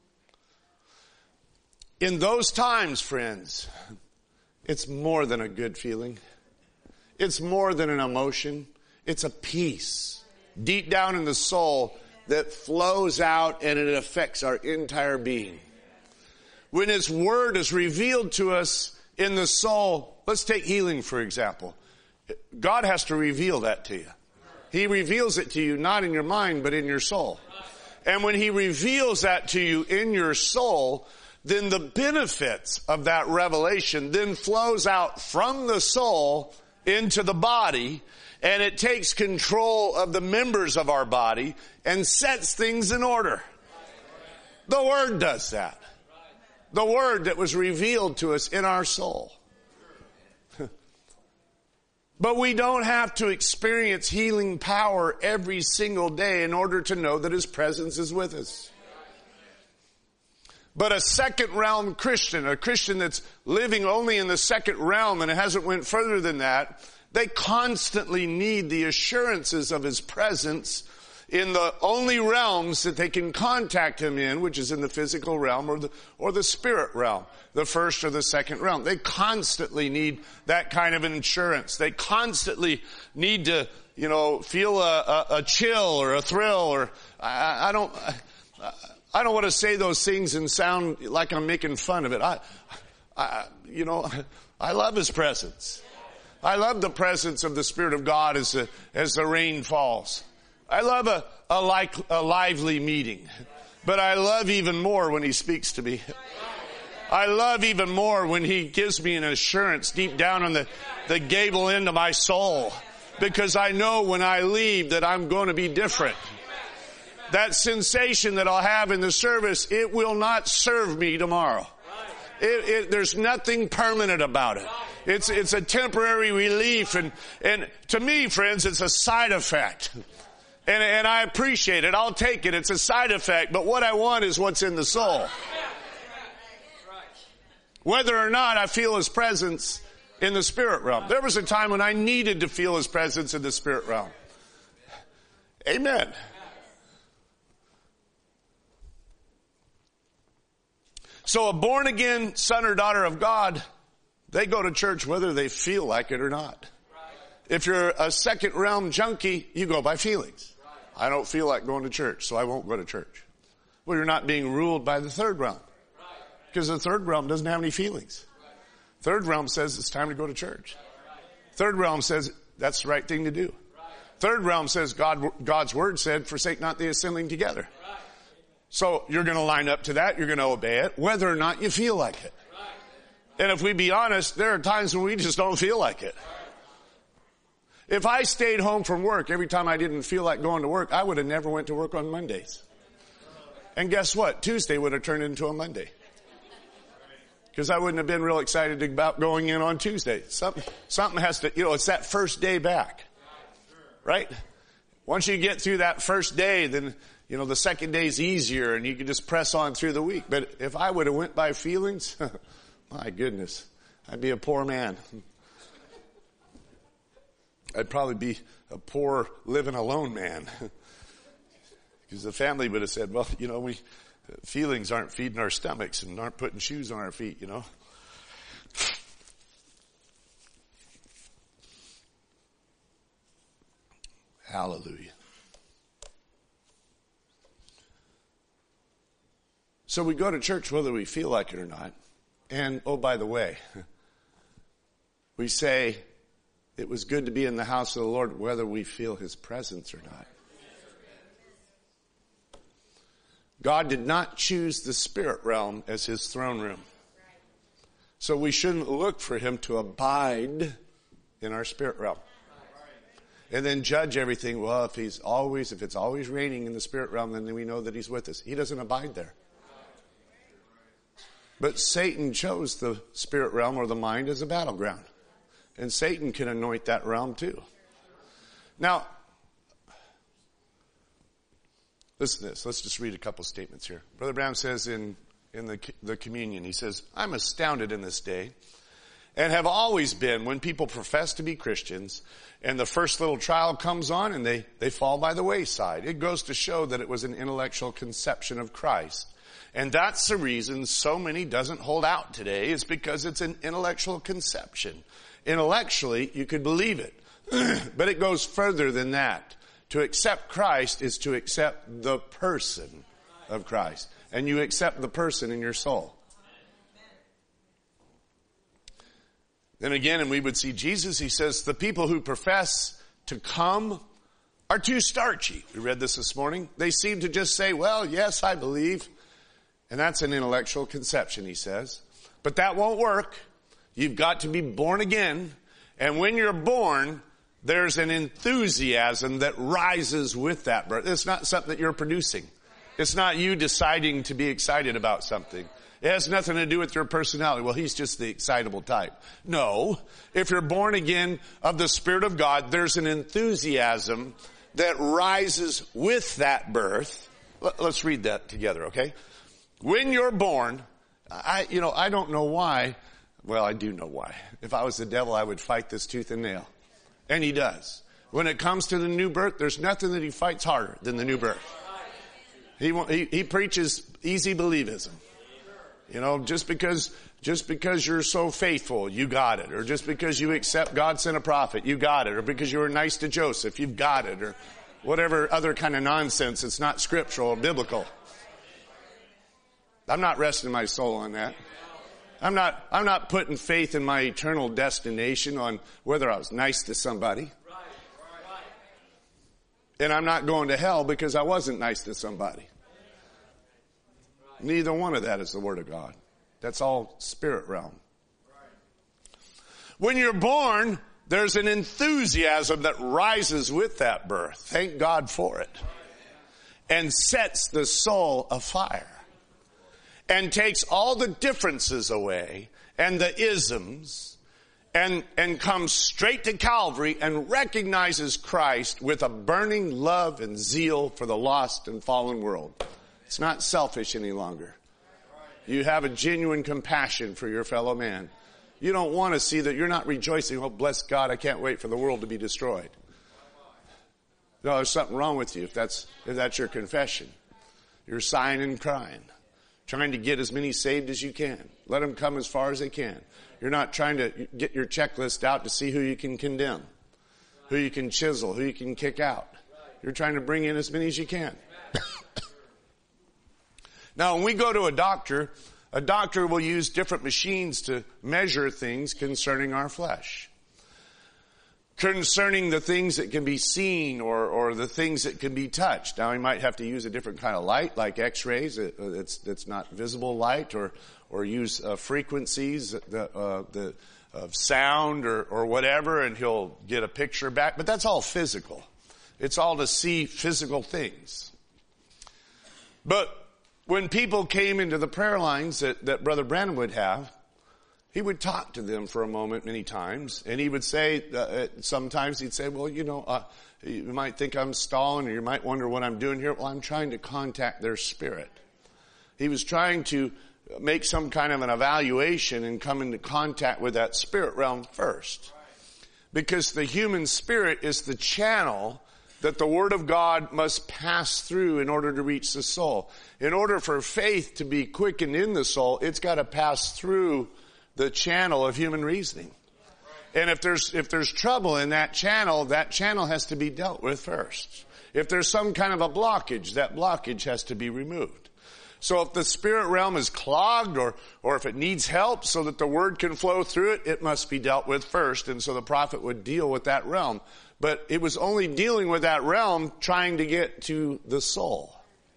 In those times, friends, it's more than a good feeling. It's more than an emotion. It's a peace deep down in the soul that flows out and it affects our entire being. When his word is revealed to us in the soul, let's take healing for example. God has to reveal that to you. He reveals it to you not in your mind but in your soul. And when he reveals that to you in your soul, then the benefits of that revelation then flows out from the soul into the body, and it takes control of the members of our body and sets things in order. The word does that. The word that was revealed to us in our soul. But we don't have to experience healing power every single day in order to know that his presence is with us. But a second realm Christian, a Christian that's living only in the second realm and it hasn't went further than that, they constantly need the assurances of his presence in the only realms that they can contact him in, which is in the physical realm or the, or the spirit realm, the first or the second realm. They constantly need that kind of insurance. They constantly need to, you know, feel a, a, a chill or a thrill or, I, I don't, I, I don't want to say those things and sound like I'm making fun of it. I, I, you know, I love his presence. I love the presence of the Spirit of God as the, as the rain falls. I love a, a like, a lively meeting, but I love even more when he speaks to me. I love even more when he gives me an assurance deep down on the, the gable end of my soul, because I know when I leave that I'm going to be different. That sensation that I'll have in the service, it will not serve me tomorrow. It, it, there's nothing permanent about it. It's, it's a temporary relief. And, and to me, friends, it's a side effect. And, and I appreciate it. I'll take it. It's a side effect. But what I want is what's in the soul. Whether or not I feel his presence in the spirit realm. There was a time when I needed to feel his presence in the spirit realm. Amen. So a born again son or daughter of God, they go to church whether they feel like it or not. If you're a second realm junkie, you go by feelings. I don't feel like going to church, so I won't go to church. Well, you're not being ruled by the third realm. Because the third realm doesn't have any feelings. Third realm says it's time to go to church. Third realm says that's the right thing to do. Third realm says God, God's word said, forsake not the assembling together. So you're going to line up to that. You're going to obey it, whether or not you feel like it. And if we be honest, there are times when we just don't feel like it. If I stayed home from work every time I didn't feel like going to work, I would have never went to work on Mondays. And guess what? Tuesday would have turned into a Monday. Because I wouldn't have been real excited about going in on Tuesday. Something, something has to, you know, it's that first day back. Right? Once you get through that first day, then, you know, the second day is easier and you can just press on through the week. But if I would have went by feelings, my goodness, I'd be a poor man. I'd probably be a poor living alone man. Because the family would have said, well, you know, we, feelings aren't feeding our stomachs and aren't putting shoes on our feet, you know. Hallelujah. So we go to church whether we feel like it or not. And, oh, by the way, we say it was good to be in the house of the Lord whether we feel his presence or not. God did not choose the spirit realm as his throne room. So we shouldn't look for him to abide in our spirit realm. And then judge everything. Well, if he's always, if it's always raining in the spirit realm, then we know that he's with us. He doesn't abide there. But Satan chose the spirit realm or the mind as a battleground. And Satan can anoint that realm too. Now, listen to this. Let's just read a couple statements here. Brother Branham says in, in the, the communion, he says, I'm astounded in this day and have always been when people profess to be Christians and the first little trial comes on and they, they fall by the wayside. It goes to show that it was an intellectual conception of Christ. And that's the reason so many doesn't hold out today, is because it's an intellectual conception. Intellectually, you could believe it. But it goes further than that. To accept Christ is to accept the person of Christ. And you accept the person in your soul. Then again, and we would see Jesus, he says, the people who profess to come are too starchy. We read this this morning. They seem to just say, well, yes, I believe. And that's an intellectual conception, he says. But that won't work. You've got to be born again. And when you're born, there's an enthusiasm that rises with that birth. It's not something that you're producing. It's not you deciding to be excited about something. It has nothing to do with your personality. Well, he's just the excitable type. No. If you're born again of the Spirit of God, there's an enthusiasm that rises with that birth. Let's read that together, okay? When you're born, I, you know, I don't know why. Well, I do know why. If I was the devil, I would fight this tooth and nail. And he does. When it comes to the new birth, there's nothing that he fights harder than the new birth. He, he, he preaches easy believism. You know, just because, just because you're so faithful, you got it. Or just because you accept God sent a prophet, you got it. Or because you were nice to Joseph, you've got it. Or whatever other kind of nonsense. It's not scriptural or biblical. I'm not resting my soul on that. I'm not, I'm not putting faith in my eternal destination on whether I was nice to somebody. And I'm not going to hell because I wasn't nice to somebody. Neither one of that is the Word of God. That's all spirit realm. When you're born, there's an enthusiasm that rises with that birth. Thank God for it. And sets the soul afire. And takes all the differences away and the isms and, and comes straight to Calvary and recognizes Christ with a burning love and zeal for the lost and fallen world. It's not selfish any longer. You have a genuine compassion for your fellow man. You don't want to see that you're not rejoicing, oh, bless God, I can't wait for the world to be destroyed. No, there's something wrong with you if that's, if that's your confession. You're sighing and crying. Trying to get as many saved as you can. Let them come as far as they can. You're not trying to get your checklist out to see who you can condemn, who you can chisel, who you can kick out. You're trying to bring in as many as you can. Now, when we go to a doctor, a doctor will use different machines to measure things concerning our flesh. Concerning the things that can be seen or, or the things that can be touched. Now, he might have to use a different kind of light, like X-rays. It, it's, it's not visible light, or, or use uh, frequencies, the, uh, the, of sound or, or whatever, and he'll get a picture back. But that's all physical. It's all to see physical things. But when people came into the prayer lines that, that Brother Branham would have, he would talk to them for a moment many times, and he would say, uh, sometimes he'd say, well, you know, uh, you might think I'm stalling, or you might wonder what I'm doing here. Well, I'm trying to contact their spirit. He was trying to make some kind of an evaluation and come into contact with that spirit realm first. Because the human spirit is the channel that the Word of God must pass through in order to reach the soul. In order for faith to be quickened in the soul, it's got to pass through the channel of human reasoning. And if there's, if there's trouble in that channel, that channel has to be dealt with first. If there's some kind of a blockage, that blockage has to be removed. So if the spirit realm is clogged or, or if it needs help so that the word can flow through it, it must be dealt with first. And so the prophet would deal with that realm. But it was only dealing with that realm trying to get to the soul.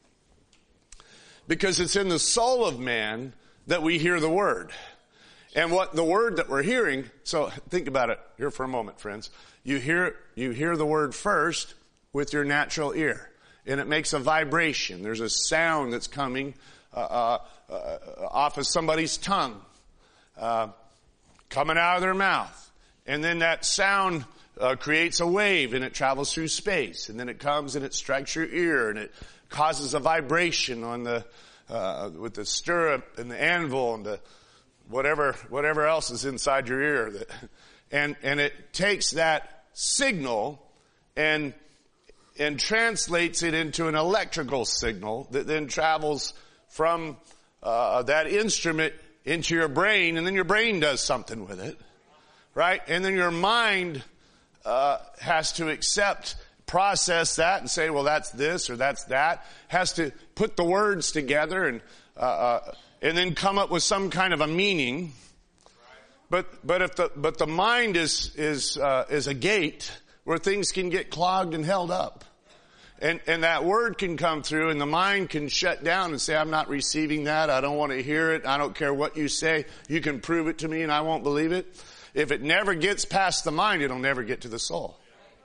Because it's in the soul of man that we hear the word. And what the word that we're hearing, so think about it here for a moment, friends. You hear, you hear the word first with your natural ear. And it makes a vibration. There's a sound that's coming uh, uh, uh, off of somebody's tongue, uh, coming out of their mouth. And then that sound uh, creates a wave and it travels through space. And then it comes and it strikes your ear and it causes a vibration on the, uh, with the stirrup and the anvil and the whatever, whatever else is inside your ear. That, and, and it takes that signal and and translates it into an electrical signal that then travels from uh, that instrument into your brain, and then your brain does something with it, right? And then your mind uh, has to accept, process that and say, well, that's this or that's that. Has to put the words together and uh, uh, and then come up with some kind of a meaning. But but if the but the mind is is uh, is a gate where things can get clogged and held up. And, and that word can come through and the mind can shut down and say, I'm not receiving that. I don't want to hear it. I don't care what you say. You can prove it to me and I won't believe it. If it never gets past the mind, it'll never get to the soul.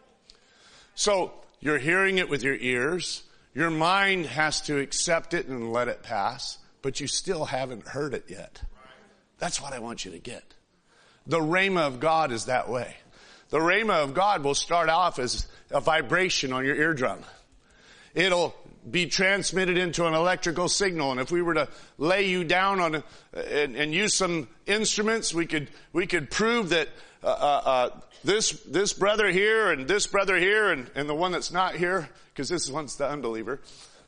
So you're hearing it with your ears. Your mind has to accept it and let it pass, but you still haven't heard it yet. That's what I want you to get. The Rhema of God is that way. The Rhema of God will start off as a vibration on your eardrum. It'll be transmitted into an electrical signal. And if we were to lay you down on a, and, and use some instruments, we could, we could prove that, uh, uh, this, this brother here and this brother here and, and the one that's not here, because this one's the unbeliever.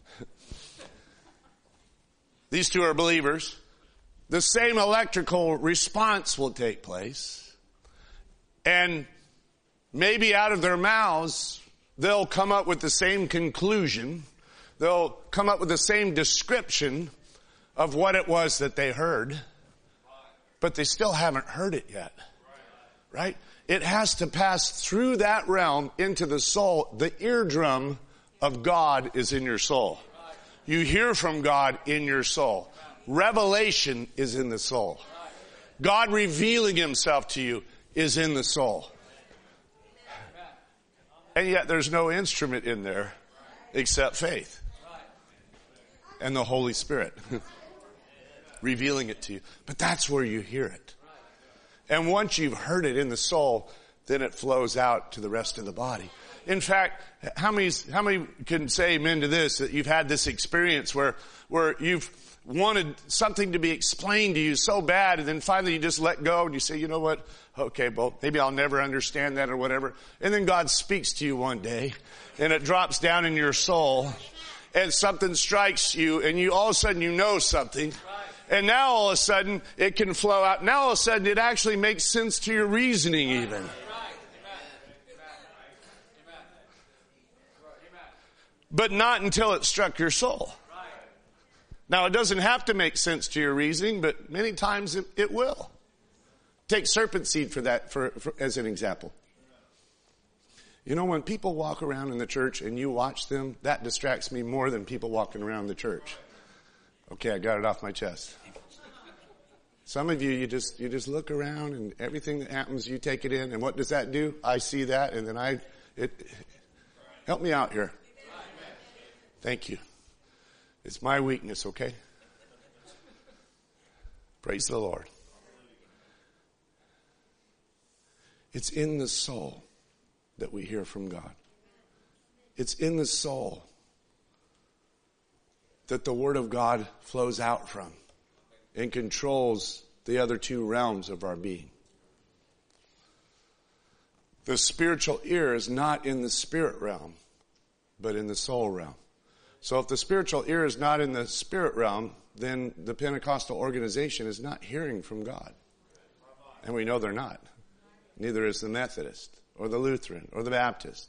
These two are believers. The same electrical response will take place. And maybe out of their mouths, they'll come up with the same conclusion. They'll come up with the same description of what it was that they heard. But they still haven't heard it yet. Right? It has to pass through that realm into the soul. The eardrum of God is in your soul. You hear from God in your soul. Revelation is in the soul. God revealing himself to you is in the soul. And yet there's no instrument in there except faith and the Holy Spirit revealing it to you. But that's where you hear it. And once you've heard it in the soul, then it flows out to the rest of the body. In fact, how many, how many can say amen to this, that you've had this experience where, where you've wanted something to be explained to you so bad, and then finally you just let go and you say, you know what? Okay, well, maybe I'll never understand that or whatever. And then God speaks to you one day and it drops down in your soul and something strikes you and you all of a sudden you know something. And now all of a sudden it can flow out. Now all of a sudden it actually makes sense to your reasoning even. But not until it struck your soul. Now, it doesn't have to make sense to your reasoning, but many times it, it will. Take serpent seed for that, for, for as an example. You know, when people walk around in the church and you watch them, that distracts me more than people walking around the church. Okay, I got it off my chest. Some of you, you just, you just look around and everything that happens, you take it in. And what does that do? I see that and then I, it, help me out here. Thank you. It's my weakness, okay? Praise the Lord. It's in the soul that we hear from God. It's in the soul that the Word of God flows out from and controls the other two realms of our being. The spiritual ear is not in the spirit realm, but in the soul realm. So if the spiritual ear is not in the spirit realm, then the Pentecostal organization is not hearing from God. And we know they're not. Neither is the Methodist or the Lutheran or the Baptist.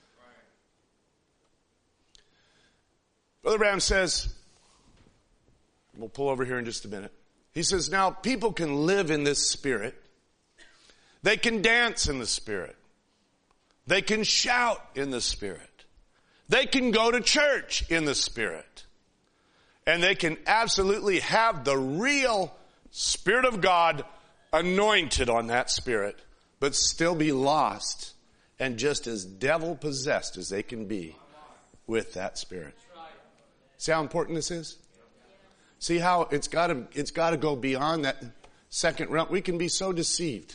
Brother Branham says, we'll pull over here in just a minute. He says, now people can live in this spirit. They can dance in the spirit. They can shout in the spirit. They can go to church in the spirit. And they can absolutely have the real Spirit of God anointed on that spirit, but still be lost and just as devil possessed as they can be with that spirit. See how important this is? See how it's got to, it's got to go beyond that second realm. We can be so deceived.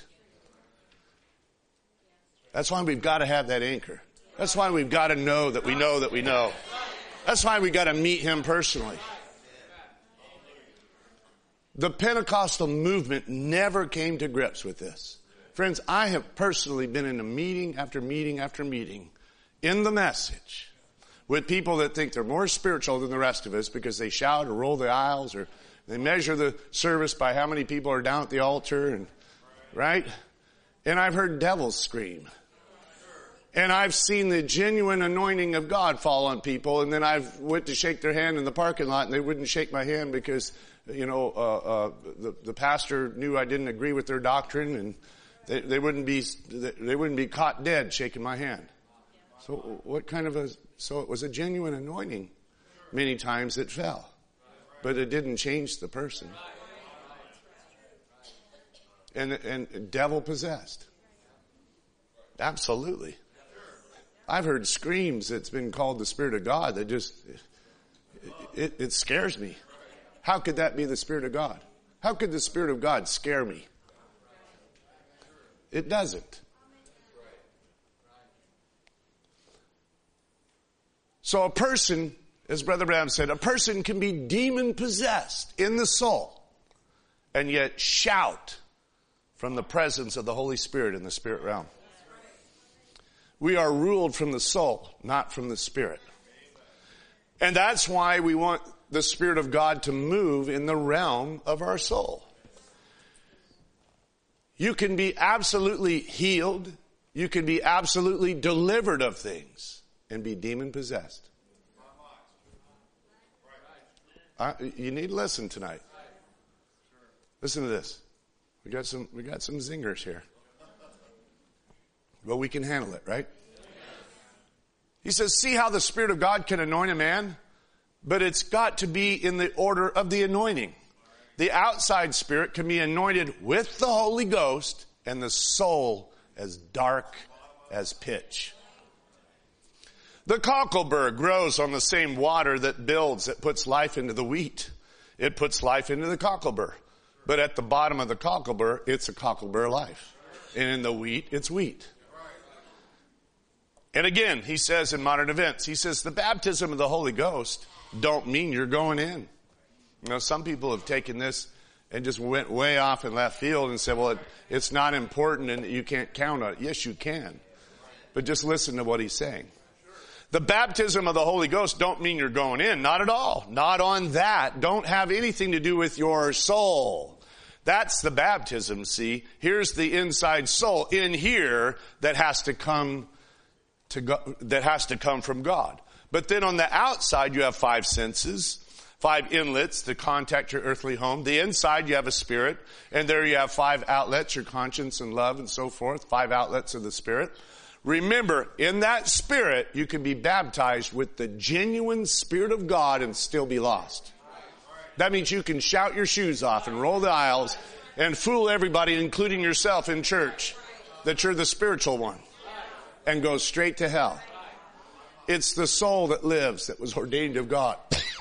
That's why we've got to have that anchor. That's why we've got to know that we know that we know. That's why we've got to meet him personally. The Pentecostal movement never came to grips with this. Friends, I have personally been in a meeting after meeting after meeting in the message with people that think they're more spiritual than the rest of us because they shout or roll the aisles or they measure the service by how many people are down at the altar, and right? And I've heard devils scream. And I've seen the genuine anointing of God fall on people, and then I've went to shake their hand in the parking lot and they wouldn't shake my hand because, you know, uh, uh, the, the pastor knew I didn't agree with their doctrine, and they, they wouldn't be, they wouldn't be caught dead shaking my hand. So what kind of a, so it was a genuine anointing. Many times it fell, but it didn't change the person. And, and devil possessed. Absolutely. I've heard screams that's been called the Spirit of God that just, it, it scares me. How could that be the Spirit of God? How could the Spirit of God scare me? It doesn't. So a person, as Brother Branham said, a person can be demon possessed in the soul and yet shout from the presence of the Holy Spirit in the spirit realm. We are ruled from the soul, not from the spirit. And that's why we want the Spirit of God to move in the realm of our soul. You can be absolutely healed. You can be absolutely delivered of things and be demon possessed. I, you need to listen tonight. Listen to this. We got some, we got some zingers here. But we can handle it, right? He says, see how the Spirit of God can anoint a man? But it's got to be in the order of the anointing. The outside spirit can be anointed with the Holy Ghost and the soul as dark as pitch. The cocklebur grows on the same water that builds, that puts life into the wheat. It puts life into the cocklebur. But at the bottom of the cocklebur, it's a cocklebur life. And in the wheat, it's wheat. And again, he says in Modern Events, he says the baptism of the Holy Ghost don't mean you're going in. You know, some people have taken this and just went way off in left field and said, well, it, it's not important and you can't count on it. Yes, you can. But just listen to what he's saying. The baptism of the Holy Ghost don't mean you're going in. Not at all. Not on that. Don't have anything to do with your soul. That's the baptism, see. Here's the inside soul in here that has to come to go, that has to come from God. But then on the outside you have five senses, five inlets to contact your earthly home. The inside you have a spirit, and there you have five outlets, your conscience and love and so forth, five outlets of the Spirit. Remember, in that Spirit, you can be baptized with the genuine Spirit of God and still be lost. That means you can shout your shoes off and roll the aisles and fool everybody, including yourself in church, that you're the spiritual one and go straight to hell. It's the soul that lives that was ordained of God.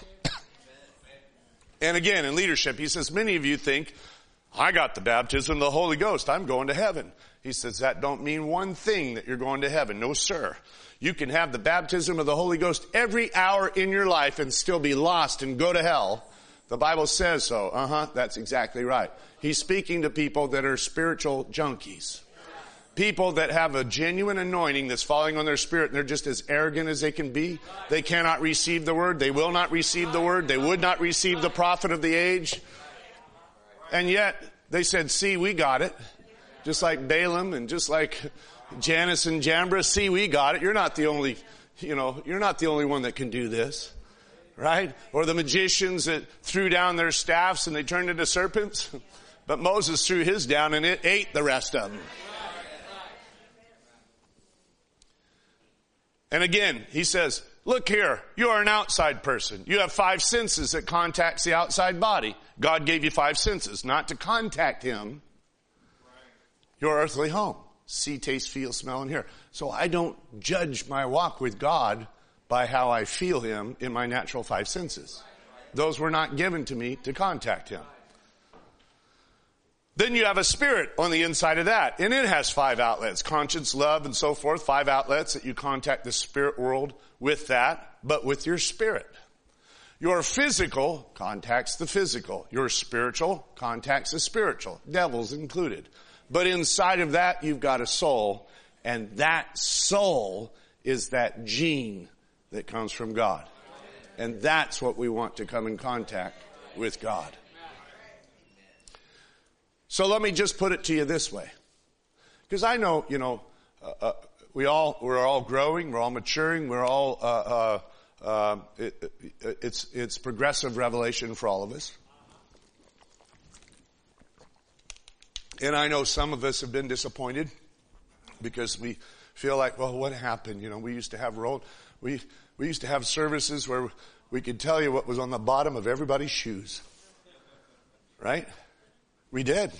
And again, in leadership, he says, many of you think, I got the baptism of the Holy Ghost. I'm going to heaven. He says, that don't mean one thing that you're going to heaven. No, sir. You can have the baptism of the Holy Ghost every hour in your life and still be lost and go to hell. The Bible says so. Uh-huh. That's exactly right. He's speaking to people that are spiritual junkies. People that have a genuine anointing that's falling on their spirit, and they're just as arrogant as they can be. They cannot receive the word. They will not receive the word. They would not receive the prophet of the age. And yet, they said, see, we got it. Just like Balaam and just like Jannes and Jambres. See, we got it. You're not the only, you know, you're not the only one that can do this. Right? Or the magicians that threw down their staffs and they turned into serpents. But Moses threw his down and it ate the rest of them. And again, he says, look here, you are an outside person. You have five senses that contacts the outside body. God gave you five senses, not to contact him. Your earthly home. See, taste, feel, smell, and hear. So I don't judge my walk with God by how I feel him in my natural five senses. Those were not given to me to contact him. Then you have a spirit on the inside of that, and it has five outlets, conscience, love, and so forth, five outlets that you contact the spirit world with that, but with your spirit. Your physical contacts the physical. Your spiritual contacts the spiritual, devils included. But inside of that, you've got a soul, and that soul is that gene that comes from God. And that's what we want to come in contact with God. So let me just put it to you this way. Because I know, you know, uh, uh, we all, we're all growing, we're all maturing, we're all, uh, uh, uh, it, it, it's, it's progressive revelation for all of us. And I know some of us have been disappointed because we feel like, well, what happened? You know, we used to have road, we, we used to have services where we could tell you what was on the bottom of everybody's shoes. Right? We did.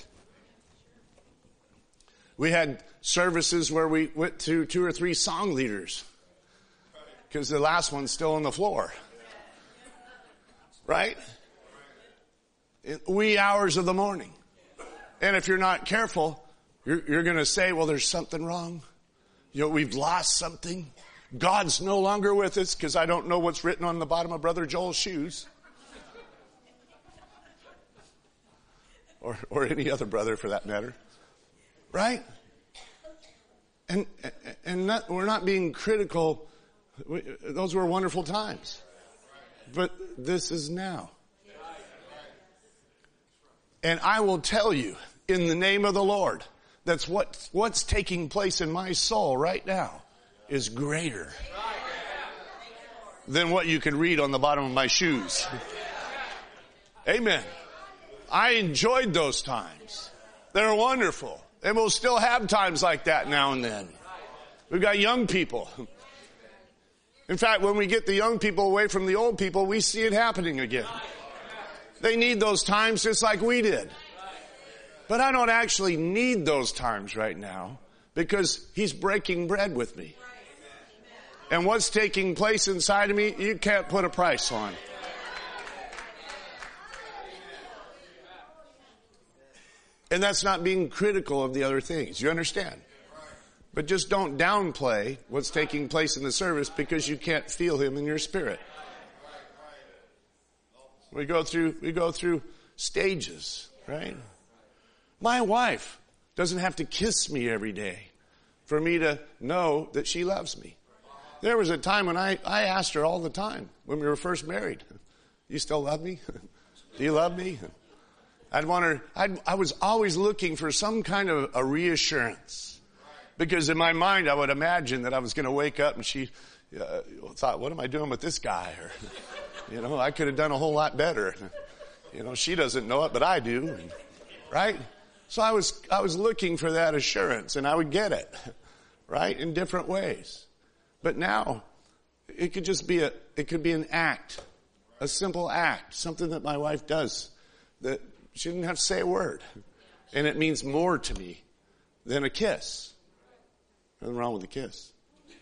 We had services where we went to two or three song leaders because the last one's still on the floor. Right? In wee hours of the morning. And if you're not careful, you're, you're going to say, well, there's something wrong. You know, we've lost something. God's no longer with us because I don't know what's written on the bottom of Brother Joel's shoes. Or, or any other brother for that matter. Right? And, and not, we're not being critical. We, those were wonderful times. But this is now. And I will tell you, in the name of the Lord, that's what, what's taking place in my soul right now is greater than what you can read on the bottom of my shoes. Amen. I enjoyed those times. They're wonderful. And we'll still have times like that now and then. We've got young people. In fact, when we get the young people away from the old people, we see it happening again. They need those times just like we did. But I don't actually need those times right now because he's breaking bread with me. And what's taking place inside of me, you can't put a price on. And that's not being critical of the other things. You understand? But just don't downplay what's taking place in the service because you can't feel him in your spirit. We go through, we go through stages, right? My wife doesn't have to kiss me every day for me to know that she loves me. There was a time when I, I asked her all the time when we were first married, you still love me? Do you love me? I'd want her, I'd, I was always looking for some kind of a reassurance. Because in my mind, I would imagine that I was going to wake up and she uh, thought, what am I doing with this guy? Or, you know, I could have done a whole lot better. You know, she doesn't know it, but I do. Right? So I was, I was looking for that assurance and I would get it. Right? In different ways. But now, it could just be a, it could be an act. A simple act. Something that my wife does that she didn't have to say a word. And it means more to me than a kiss. Nothing wrong with a kiss.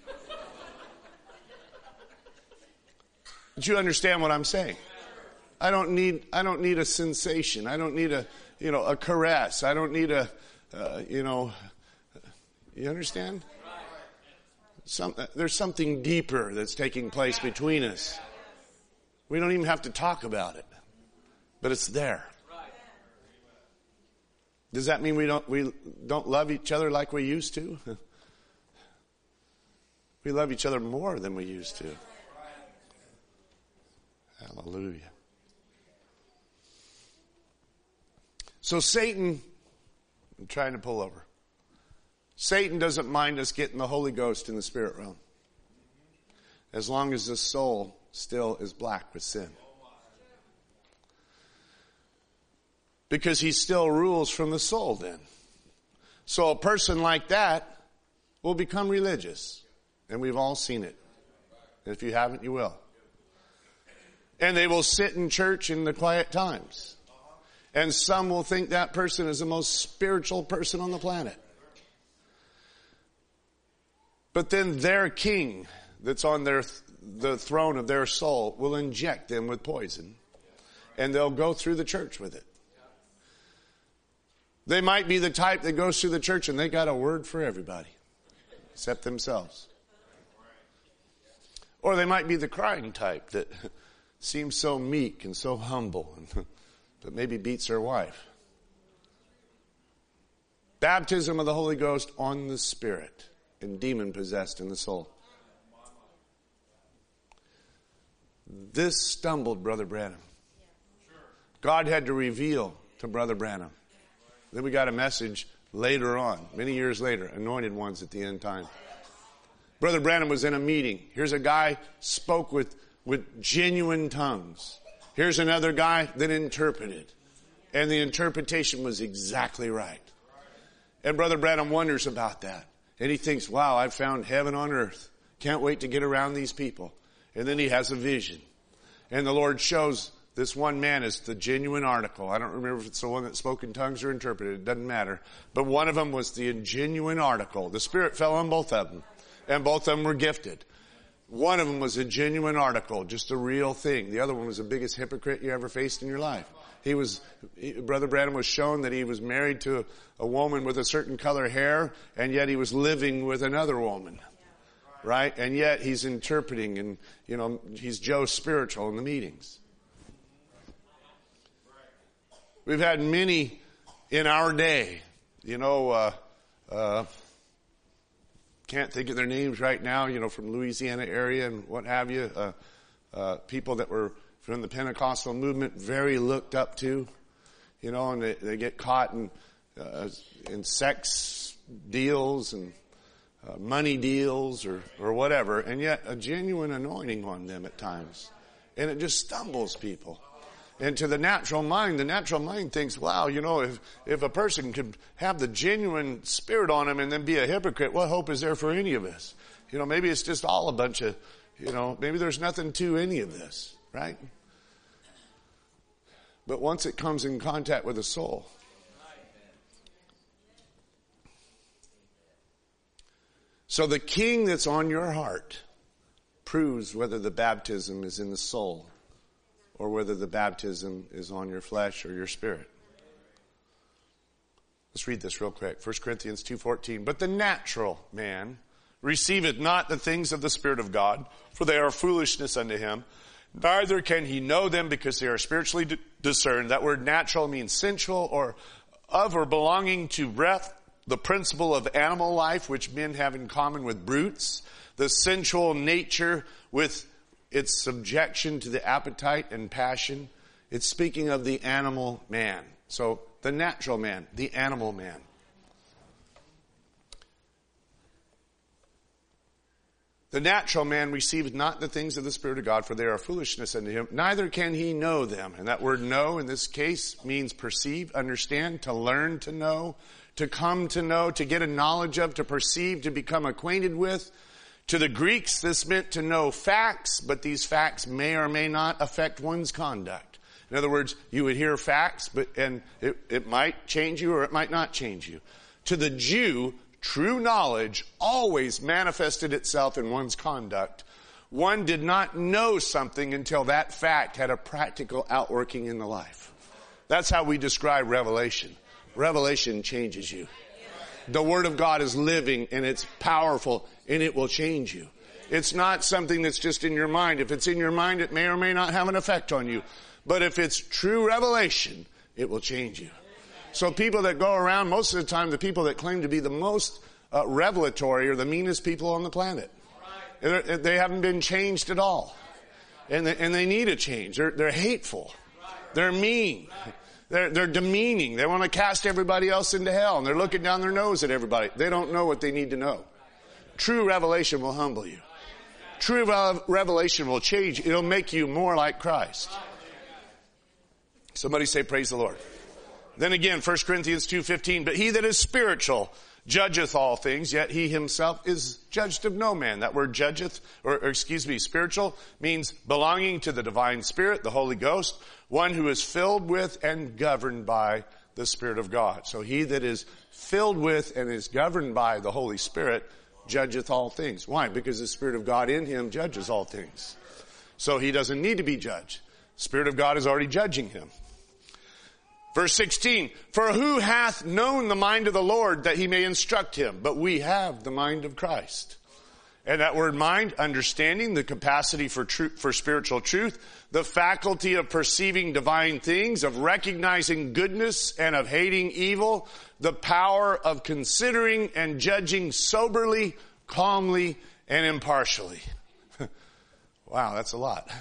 But you understand what I'm saying? I don't need, I don't need a sensation. I don't need a, you know, a caress. I don't need a, uh, you know, you understand? Some, there's something deeper that's taking place between us. We don't even have to talk about it, but it's there. Does that mean we don't, we don't love each other like we used to? We love each other more than we used to. Hallelujah. So Satan, I'm trying to pull over. Satan doesn't mind us getting the Holy Ghost in the spirit realm, as long as the soul still is black with sin. Because he still rules from the soul then. So a person like that will become religious. And we've all seen it. And if you haven't, you will. And they will sit in church in the quiet times. And some will think that person is the most spiritual person on the planet. But then their king that's on their the throne of their soul will inject them with poison. And they'll go through the church with it. They might be the type that goes through the church and they got a word for everybody, except themselves. Or they might be the crying type that seems so meek and so humble, but maybe beats their wife. Baptism of the Holy Ghost on the spirit and demon possessed in the soul. This stumbled Brother Branham. God had to reveal to Brother Branham. Then we got a message later on, many years later, anointed ones at the end time. Brother Branham was in a meeting. Here's a guy spoke with, with genuine tongues. Here's another guy that interpreted. And the interpretation was exactly right. And Brother Branham wonders about that. And he thinks, wow, I've found heaven on earth. Can't wait to get around these people. And then he has a vision. And the Lord shows this one man is the genuine article. I don't remember if it's the one that spoke in tongues or interpreted. It doesn't matter. But one of them was the genuine article. The Spirit fell on both of them. And both of them were gifted. One of them was a genuine article, just a real thing. The other one was the biggest hypocrite you ever faced in your life. He was, he, Brother Branham was shown that he was married to a, a woman with a certain color hair, and yet he was living with another woman. Right? And yet he's interpreting, and, you know, he's Joe Spiritual in the meetings. We've had many in our day, you know, uh, uh, can't think of their names right now, you know, from Louisiana area and what have you, uh, uh, people that were from the Pentecostal movement, very looked up to, you know, and they, they get caught in, uh, in sex deals and uh, money deals or, or whatever, and yet a genuine anointing on them at times. And it just stumbles people. And to the natural mind, the natural mind thinks, wow, you know, if, if a person could have the genuine spirit on him and then be a hypocrite, what hope is there for any of us? You know, maybe it's just all a bunch of, you know, maybe there's nothing to any of this, right? But once it comes in contact with the soul, so the king that's on your heart proves whether the baptism is in the soul or whether the baptism is on your flesh or your spirit. Let's read this real quick. First Corinthians two fourteen. But the natural man receiveth not the things of the Spirit of God, for they are foolishness unto him. Neither can he know them because they are spiritually d- discerned. That word natural means sensual or of or belonging to breath, the principle of animal life, which men have in common with brutes. The sensual nature with its subjection to the appetite and passion. It's speaking of the animal man. So the natural man, the animal man. The natural man receiveth not the things of the Spirit of God, for they are foolishness unto him. Neither can he know them. And that word know in this case means perceive, understand, to learn to know, to come to know, to get a knowledge of, to perceive, to become acquainted with. To the Greeks, this meant to know facts, but these facts may or may not affect one's conduct. In other words, you would hear facts, but and it, it might change you or it might not change you. To the Jew, true knowledge always manifested itself in one's conduct. One did not know something until that fact had a practical outworking in the life. That's how we describe revelation. Revelation changes you. The Word of God is living and it's powerful and it will change you. It's not something that's just in your mind. If it's in your mind, it may or may not have an effect on you. But if it's true revelation, it will change you. So people that go around, most of the time, the people that claim to be the most uh, revelatory are the meanest people on the planet. They're, they haven't been changed at all. And they, and they need a change. They're, they're hateful. They're mean. They're, they're demeaning. They want to cast everybody else into hell, and they're looking down their nose at everybody. They don't know what they need to know. True revelation will humble you. True re- revelation will change. It'll make you more like Christ. Somebody say, praise the Lord. Then again, First Corinthians two fifteen, but he that is spiritual judgeth all things, yet he himself is judged of no man. That word judgeth, or, or excuse me, spiritual, means belonging to the divine Spirit, the Holy Ghost, one who is filled with and governed by the Spirit of God. So he that is filled with and is governed by the Holy Spirit judgeth all things. Why? Because the Spirit of God in him judges all things. So he doesn't need to be judged. The Spirit of God is already judging him. Verse sixteen, for who hath known the mind of the Lord that he may instruct him? But we have the mind of Christ. And that word mind, understanding, the capacity for truth, for spiritual truth, the faculty of perceiving divine things, of recognizing goodness and of hating evil, the power of considering and judging soberly, calmly, and impartially. Wow, that's a lot.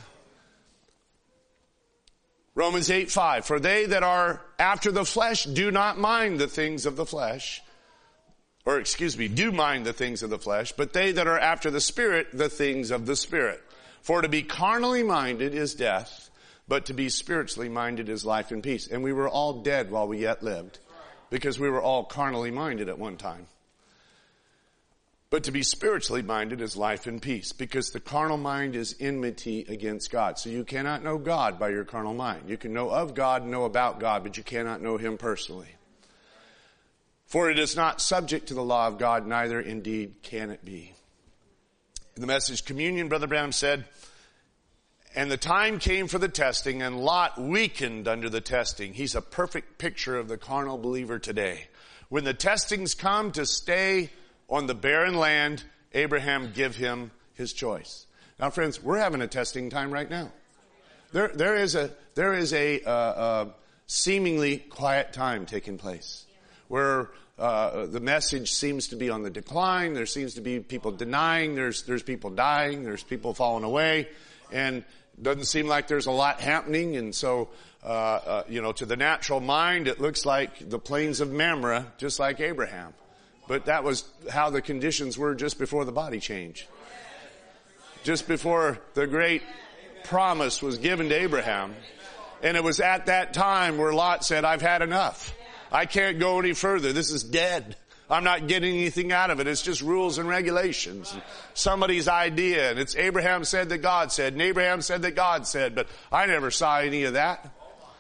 Romans eight five, for they that are after the flesh do not mind the things of the flesh, or excuse me, do mind the things of the flesh, but they that are after the Spirit, the things of the Spirit. For to be carnally minded is death, but to be spiritually minded is life and peace. And we were all dead while we yet lived, because we were all carnally minded at one time. But to be spiritually minded is life and peace, because the carnal mind is enmity against God. So you cannot know God by your carnal mind. You can know of God, know about God, but you cannot know him personally. For it is not subject to the law of God, neither indeed can it be. In the Message Communion, Brother Branham said, and the time came for the testing, and Lot weakened under the testing. He's a perfect picture of the carnal believer today. When the testings come to stay on the barren land, Abraham give him his choice. Now, friends, we're having a testing time right now. There, there is a, there is a, uh, uh, seemingly quiet time taking place, where uh, the message seems to be on the decline. There seems to be people denying. There's, there's people dying. There's people falling away, and it doesn't seem like there's a lot happening. And so, uh, uh, you know, to the natural mind, it looks like the plains of Mamre, just like Abraham. But that was how the conditions were just before the body change. Just before the great promise was given to Abraham. And it was at that time where Lot said, I've had enough. I can't go any further. This is dead. I'm not getting anything out of it. It's just rules and regulations. Somebody's idea. And it's Abraham said that God said. And Abraham said that God said. But I never saw any of that.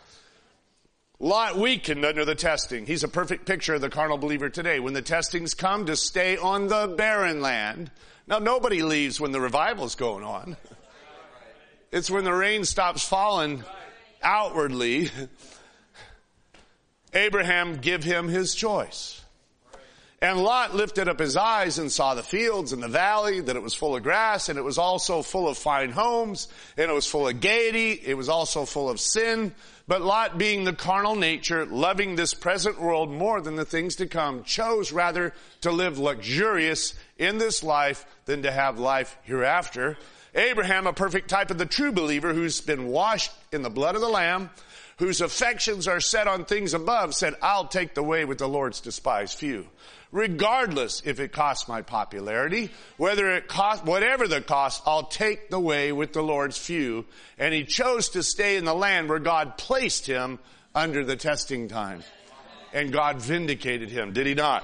Lot weakened under the testing. He's a perfect picture of the carnal believer today. When the testings come to stay on the barren land. Now, nobody leaves when the revival's going on. It's when the rain stops falling outwardly. Abraham give him his choice. And Lot lifted up his eyes and saw the fields and the valley, that it was full of grass, and it was also full of fine homes, and it was full of gaiety. It was also full of sin. But Lot, being the carnal nature, loving this present world more than the things to come, chose rather to live luxurious in this life than to have life hereafter. Abraham, a perfect type of the true believer who's been washed in the blood of the Lamb, whose affections are set on things above, said, I'll take the way with the Lord's despised few. Regardless if it costs my popularity, whether it cost, whatever the cost, I'll take the way with the Lord's few. And he chose to stay in the land where God placed him under the testing time. And God vindicated him, did he not?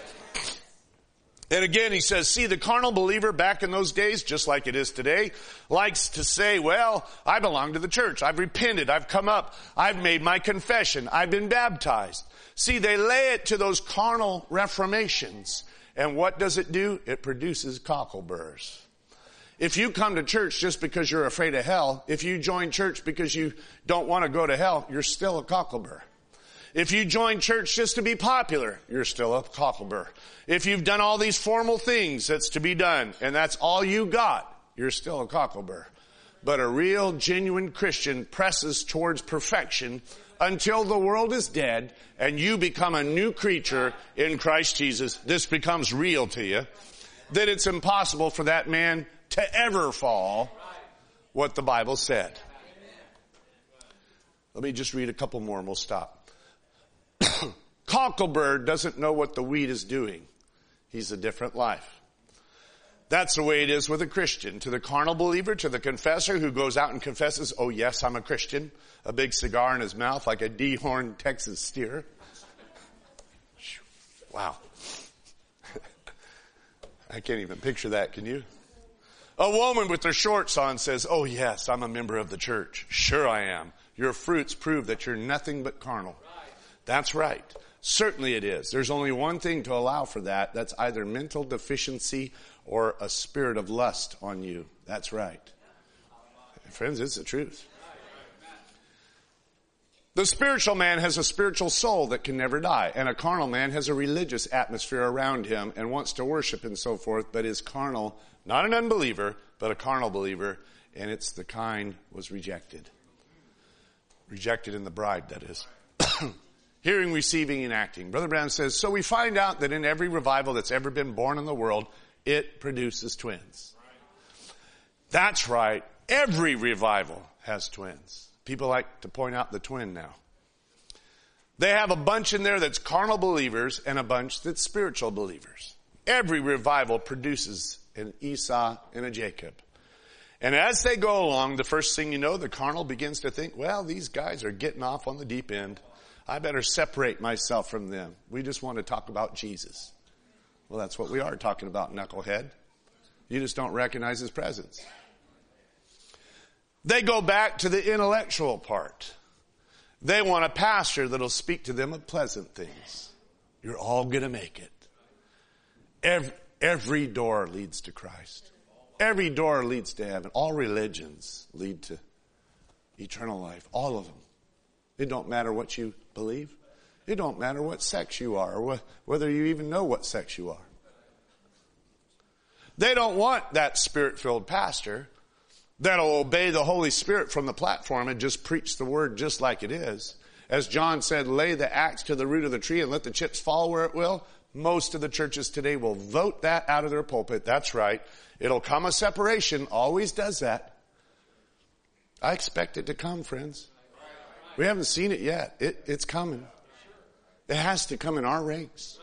And again, he says, see, the carnal believer back in those days, just like it is today, likes to say, well, I belong to the church. I've repented. I've come up. I've made my confession. I've been baptized. See, they lay it to those carnal reformations. And what does it do? It produces cockleburrs. If you come to church just because you're afraid of hell, if you join church because you don't want to go to hell, you're still a cockleburr. If you join church just to be popular, you're still a cockleburr. If you've done all these formal things that's to be done, and that's all you got, you're still a cockleburr. But a real, genuine Christian presses towards perfection until the world is dead and you become a new creature in Christ Jesus. This becomes real to you. That it's impossible for that man to ever fall what the Bible said. Let me just read a couple more and we'll stop. Cocklebird doesn't know what the weed is doing. He's a different life. That's the way it is with a Christian. To the carnal believer, to the confessor who goes out and confesses, oh yes, I'm a Christian, a big cigar in his mouth like a dehorned Texas steer. Wow. I can't even picture that, can you? A woman with her shorts on says, oh yes, I'm a member of the church. Sure I am. Your fruits prove that you're nothing but carnal. That's right. Certainly it is. There's only one thing to allow for that. That's either mental deficiency or a spirit of lust on you. That's right. Friends, it's the truth. The spiritual man has a spiritual soul that can never die, and a carnal man has a religious atmosphere around him and wants to worship and so forth, but is carnal, not an unbeliever, but a carnal believer, and it's the kind was rejected. Rejected in the bride, that is. Hearing, receiving, and acting. Brother Branham says, so we find out that in every revival that's ever been born in the world, it produces twins. That's right. Every revival has twins. People like to point out the twin now. They have a bunch in there that's carnal believers and a bunch that's spiritual believers. Every revival produces an Esau and a Jacob. And as they go along, the first thing you know, the carnal begins to think, well, these guys are getting off on the deep end. I better separate myself from them. We just want to talk about Jesus. Well, that's what we are talking about, knucklehead. You just don't recognize his presence. They go back to the intellectual part. They want a pastor that'll speak to them of pleasant things. You're all going to make it. Every, every door leads to Christ. Every door leads to heaven. All religions lead to eternal life. All of them. It don't matter what you believe. It don't matter what sex you are or wh- whether you even know what sex you are. They don't want that spirit-filled pastor that'll obey the Holy Spirit from the platform and just preach the word just like it is. As John said, lay the axe to the root of the tree and let the chips fall where it will. Most of the churches today will vote that out of their pulpit. That's right. It'll come a separation. Always does that. I expect it to come, friends. We haven't seen it yet. It, it's coming. It has to come in our ranks.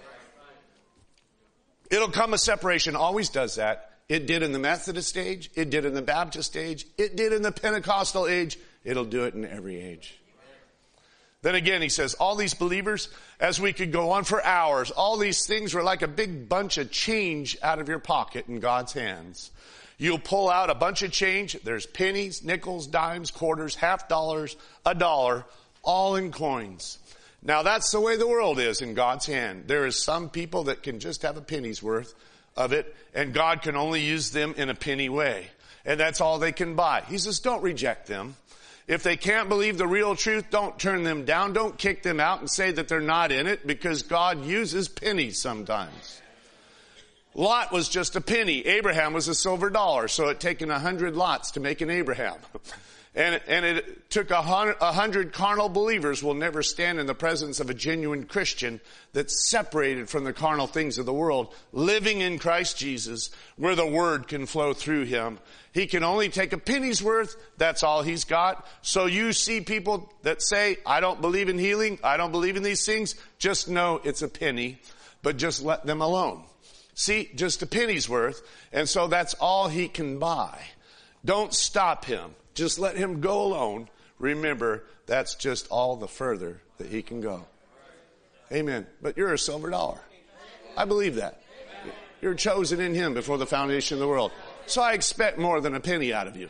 It'll come a separation. Always does that. It did in the Methodist age. It did in the Baptist age. It did in the Pentecostal age. It'll do it in every age. Then again, he says, all these believers, as we could go on for hours, all these things were like a big bunch of change out of your pocket in God's hands. You'll pull out a bunch of change. There's pennies, nickels, dimes, quarters, half dollars, a dollar, all in coins. Now that's the way the world is in God's hand. There is some people that can just have a penny's worth of it, and God can only use them in a penny way. And that's all they can buy. He says, don't reject them. If they can't believe the real truth, don't turn them down. Don't kick them out and say that they're not in it, because God uses pennies sometimes. Lot was just a penny. Abraham was a silver dollar, so it taken a hundred lots to make an Abraham. And, and it took a hundred, a hundred carnal believers will never stand in the presence of a genuine Christian that's separated from the carnal things of the world, living in Christ Jesus, where the word can flow through him. He can only take a penny's worth. That's all he's got. So you see people that say, I don't believe in healing. I don't believe in these things. Just know it's a penny, but just let them alone. See, just a penny's worth. And so that's all he can buy. Don't stop him. Just let him go alone. Remember, that's just all the further that he can go. Amen. But you're a silver dollar. I believe that. You're chosen in him before the foundation of the world. So I expect more than a penny out of you.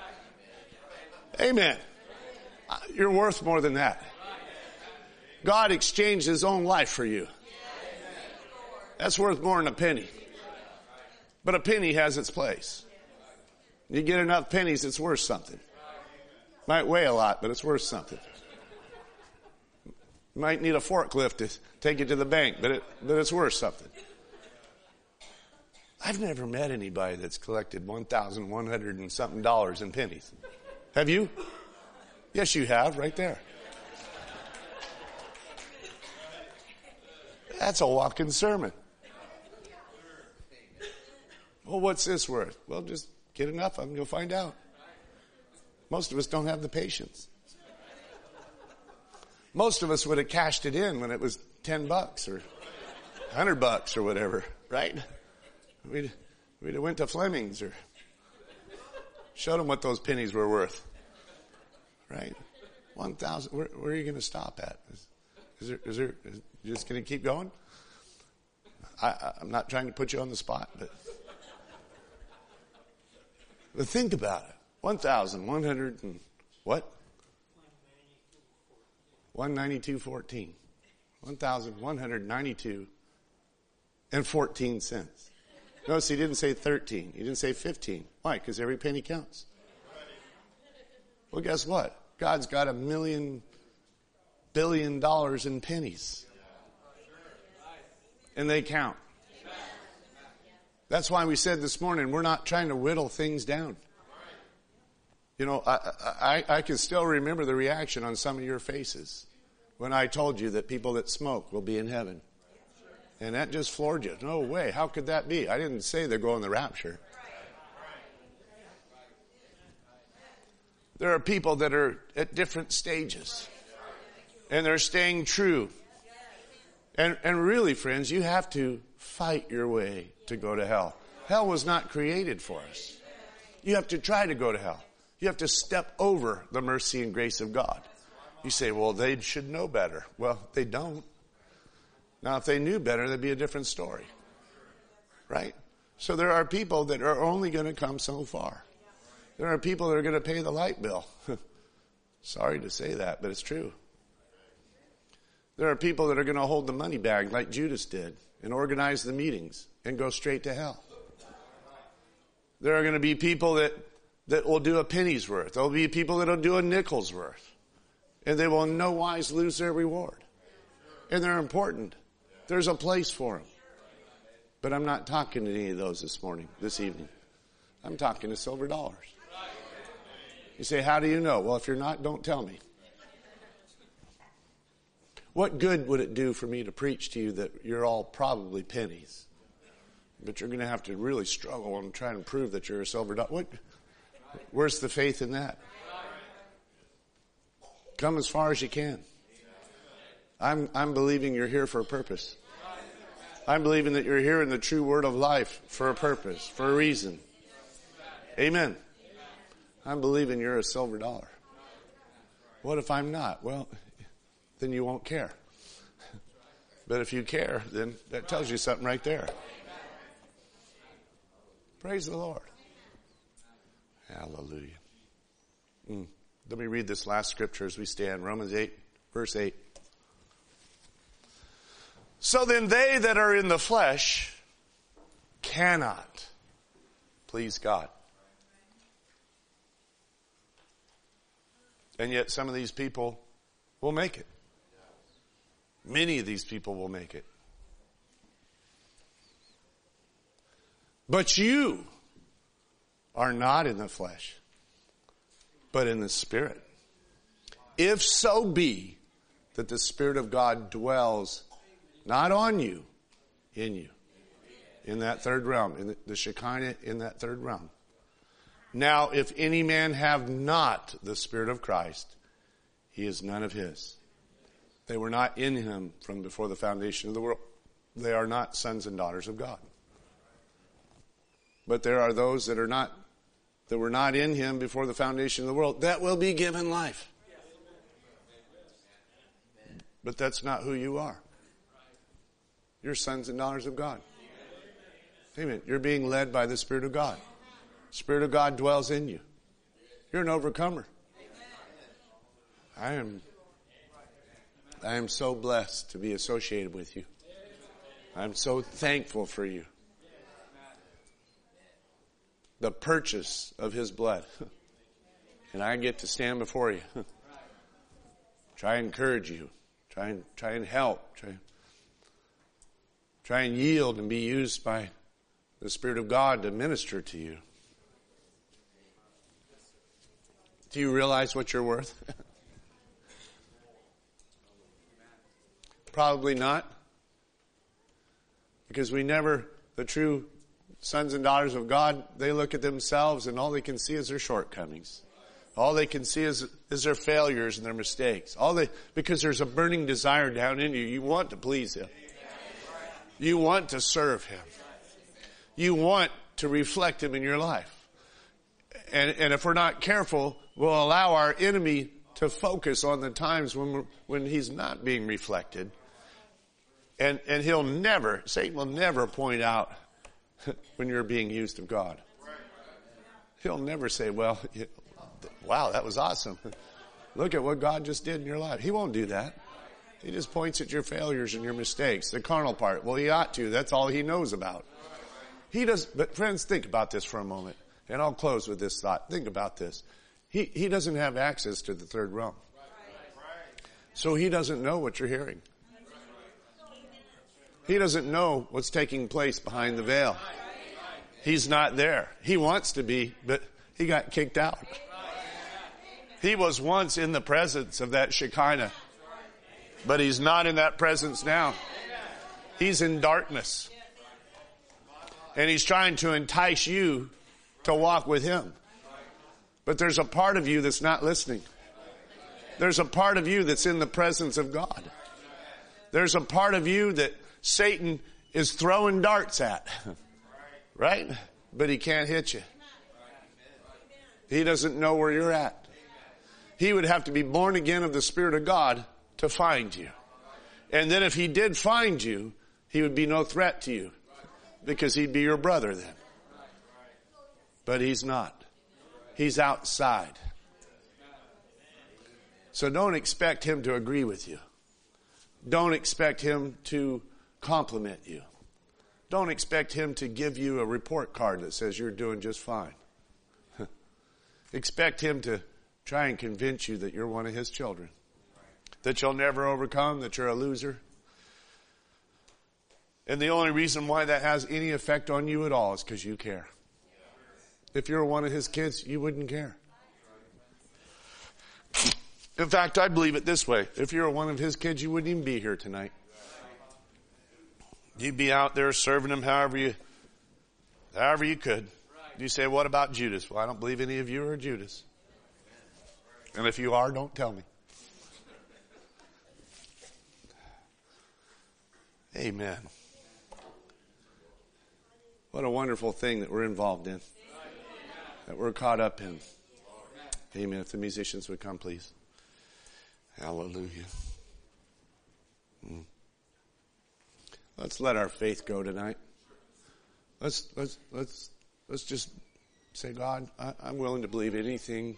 Amen. You're worth more than that. God exchanged his own life for you. That's worth more than a penny. But a penny has its place. You get enough pennies, it's worth something. Might weigh a lot, but it's worth something. You might need a forklift to take it to the bank, but it, but it's worth something. I've never met anybody that's collected one thousand one hundred and something dollars in pennies. Have you? Yes, you have, right there. That's a walking sermon. Well, what's this worth? Well, just get enough of them, you'll find out. Most of us don't have the patience. Most of us would have cashed it in when it was ten bucks or a hundred bucks or whatever, right? We'd, we'd have went to Fleming's or showed them what those pennies were worth, right? One thousand. Where, where are you going to stop at? Is, is there? Is there? Is you just going to keep going? I, I, I'm not trying to put you on the spot, but but think about it. One thousand one hundred and what? One ninety two fourteen. One thousand one hundred ninety two and fourteen cents. Notice he didn't say thirteen. He didn't say fifteen. Why? Because every penny counts. Well, guess what? God's got a million billion dollars in pennies. And they count. That's why we said this morning, we're not trying to whittle things down. You know, I, I, I can still remember the reaction on some of your faces when I told you that people that smoke will be in heaven. And that just floored you. No way. How could that be? I didn't say they're going to the rapture. There are people that are at different stages. And they're staying true. And, and really, friends, you have to fight your way to go to hell. Hell was not created for us. You have to try to go to hell. You have to step over the mercy and grace of God. You say, well, they should know better. Well, they don't. Now, if they knew better, that'd be a different story. Right? So there are people that are only going to come so far. There are people that are going to pay the light bill. Sorry to say that, but it's true. There are people that are going to hold the money bag like Judas did and organize the meetings and go straight to hell. There are going to be people that, that will do a penny's worth. There will be people that will do a nickel's worth. And they will in no wise lose their reward. And they're important. There's a place for them. But I'm not talking to any of those this morning, this evening. I'm talking to silver dollars. You say, how do you know? Well, if you're not, don't tell me. What good would it do for me to preach to you that you're all probably pennies? But you're going to have to really struggle and try and prove that you're a silver dollar. What? Where's the faith in that? Come as far as you can. I'm, I'm believing you're here for a purpose. I'm believing that you're here in the true word of life for a purpose, for a reason. Amen. I'm believing you're a silver dollar. What if I'm not? Well, then you won't care. But if you care, then that tells you something right there. Praise the Lord. Hallelujah. Mm. Let me read this last scripture as we stand. Romans eight, verse eight. So then they that are in the flesh cannot please God. And yet some of these people will make it. Many of these people will make it. But you are not in the flesh, but in the Spirit. If so be that the Spirit of God dwells not on you, in you. In that third realm, in the, the Shekinah in that third realm. Now, if any man have not the Spirit of Christ, he is none of his. They were not in him from before the foundation of the world. They are not sons and daughters of God. But there are those that are not, that were not in him before the foundation of the world, that will be given life. But that's not who you are. You're sons and daughters of God. Amen. You're being led by the Spirit of God. Spirit of God dwells in you. You're an overcomer. I am, I am so blessed to be associated with you. I'm so thankful for you. The purchase of his blood. And I get to stand before you. Try and encourage you. Try and, try and help. Try, try and yield and be used by the Spirit of God to minister to you. Do you realize what you're worth? Probably not. Because we never, the true sons and daughters of God, they look at themselves and all they can see is their shortcomings. All they can see is, is their failures and their mistakes. All they, because there's a burning desire down in you. You want to please Him. You want to serve Him. You want to reflect Him in your life. And, and if we're not careful, we'll allow our enemy to focus on the times when we're, when He's not being reflected. And, and he'll never, Satan will never point out when you're being used of God. He'll never say, well, wow, that was awesome. Look at what God just did in your life. He won't do that. He just points at your failures and your mistakes, the carnal part. Well, he ought to. That's all he knows about. He does, but friends, think about this for a moment. And I'll close with this thought. Think about this. He, he doesn't have access to the third realm. So he doesn't know what you're hearing. He doesn't know what's taking place behind the veil. He's not there. He wants to be, but he got kicked out. He was once in the presence of that Shekinah, but he's not in that presence now. He's in darkness. And he's trying to entice you to walk with him. But there's a part of you that's not listening. There's a part of you that's in the presence of God. There's a part of you that Satan is throwing darts at. Right? But he can't hit you. He doesn't know where you're at. He would have to be born again of the Spirit of God to find you. And then if he did find you, he would be no threat to you. Because he'd be your brother then. But he's not. He's outside. So don't expect him to agree with you. Don't expect him to compliment you. Don't expect him to give you a report card that says you're doing just fine. Expect him to try and convince you that you're one of his children. That you'll never overcome, that you're a loser. And the only reason why that has any effect on you at all is because you care. If you're one of his kids, you wouldn't care. In fact, I believe it this way. If you're one of his kids, you wouldn't even be here tonight. You'd be out there serving him however you, however you could. You say, what about Judas? Well, I don't believe any of you are Judas. And if you are, don't tell me. Amen. What a wonderful thing that we're involved in. That we're caught up in. Amen. If the musicians would come, please. Hallelujah. Mm. Let's let our faith go tonight. Let's let's let's let's just say, God, I, I'm willing to believe anything.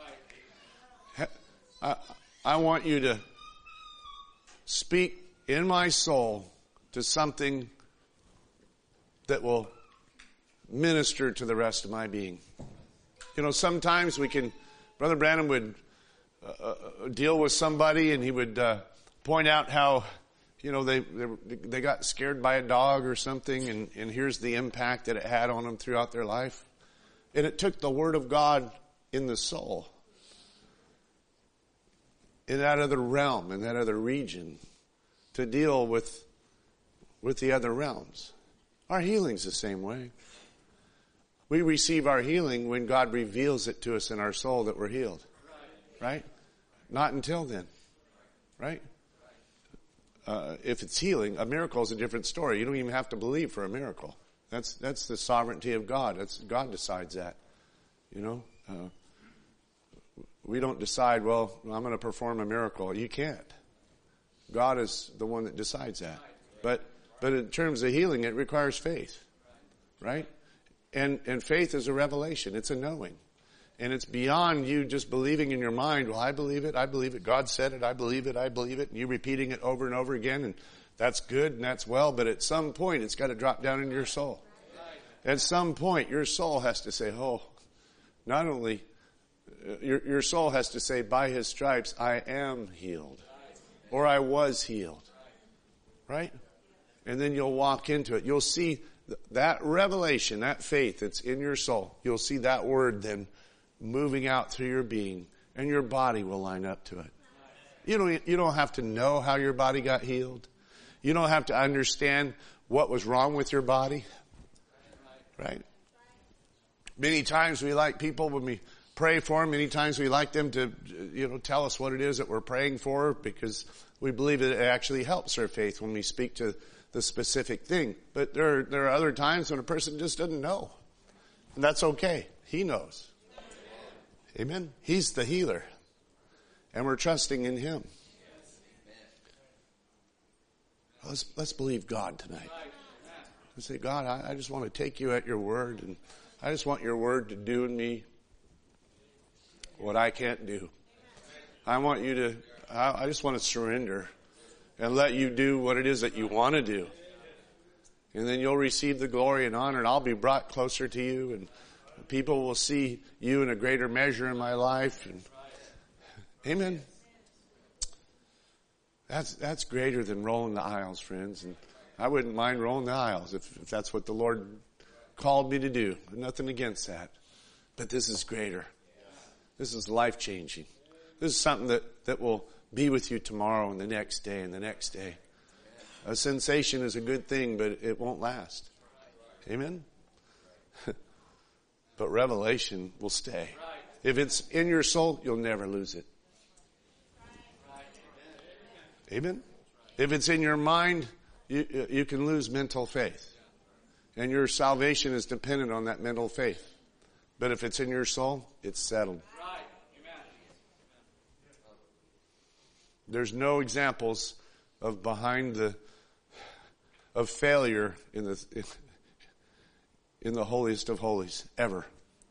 I I want you to speak in my soul to something that will minister to the rest of my being. You know, sometimes we can, Brother Branham would uh, deal with somebody and he would uh, point out how, you know, they, they they got scared by a dog or something, and, and here's the impact that it had on them throughout their life. And it took the Word of God in the soul, in that other realm, in that other region, to deal with with the other realms. Our healing's the same way. We receive our healing when God reveals it to us in our soul that we're healed. Right? Not until then. Right? Uh, if it's healing, a miracle is a different story. You don't even have to believe for a miracle. That's that's the sovereignty of God. That's God decides that. You know? Uh, we don't decide, well, I'm going to perform a miracle. You can't. God is the one that decides that. But but in terms of healing, it requires faith. Right? And and faith is a revelation. It's a knowing. And it's beyond you just believing in your mind, well, I believe it, I believe it, God said it, I believe it, I believe it, and you repeating it over and over again, and that's good and that's well, but at some point it's got to drop down into your soul. At some point your soul has to say, oh, not only, uh, your, your soul has to say, by his stripes I am healed, or I was healed. Right? And then you'll walk into it. You'll see th- that revelation, that faith that's in your soul. You'll see that word then moving out through your being, and your body will line up to it. You don't, you don't have to know how your body got healed. You don't have to understand what was wrong with your body. Right? Many times we like people, when we pray for them. Many times we like them to, you know, tell us what it is that we're praying for, because we believe that it actually helps our faith when we speak to the specific thing. But there are, there are other times when a person just doesn't know. And that's okay. He knows. Amen. He's the healer. And we're trusting in him. Let's, let's believe God tonight. Let's say, God, I, I just want to take you at your word, and I just want your word to do in me what I can't do. I want you to, I, I just want to surrender and let you do what it is that you want to do. And then you'll receive the glory and honor, and I'll be brought closer to you, and people will see you in a greater measure in my life. And amen. That's, that's greater than rolling the aisles, friends. And I wouldn't mind rolling the aisles if, if that's what the Lord called me to do. Nothing against that. But this is greater. This is life-changing. This is something that, that will be with you tomorrow and the next day and the next day. A sensation is a good thing, but it won't last. Amen? But revelation will stay. If it's in your soul, you'll never lose it. Amen? If it's in your mind, you, you can lose mental faith. And your salvation is dependent on that mental faith. But if it's in your soul, it's settled. There's no examples of behind the, of failure in the, in the holiest of holies, ever.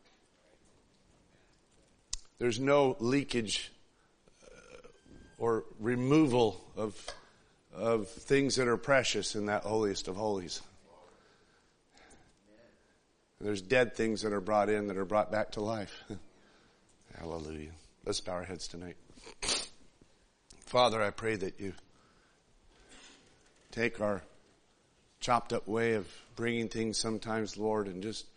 There's no leakage or removal of, of things that are precious in that holiest of holies. There's dead things that are brought in that are brought back to life. Hallelujah. Let's bow our heads tonight. Father, I pray that you take our chopped up way of bringing things sometimes, Lord, and just,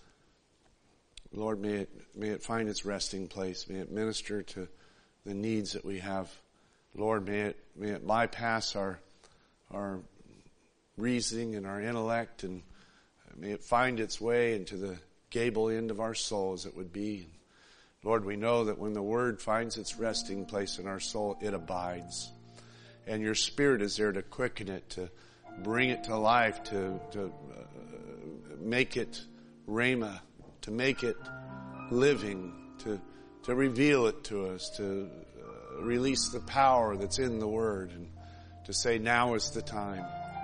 Lord, may it, may it find its resting place. May it minister to the needs that we have. Lord, may it, may it bypass our, our reasoning and our intellect, and may it find its way into the gable end of our soul as it would be. Lord, we know that when the word finds its resting place in our soul, it abides. And your Spirit is there to quicken it, to bring it to life, to, to uh, make it rhema, to make it living, to, to reveal it to us, to uh, release the power that's in the word, and to say, now is the time.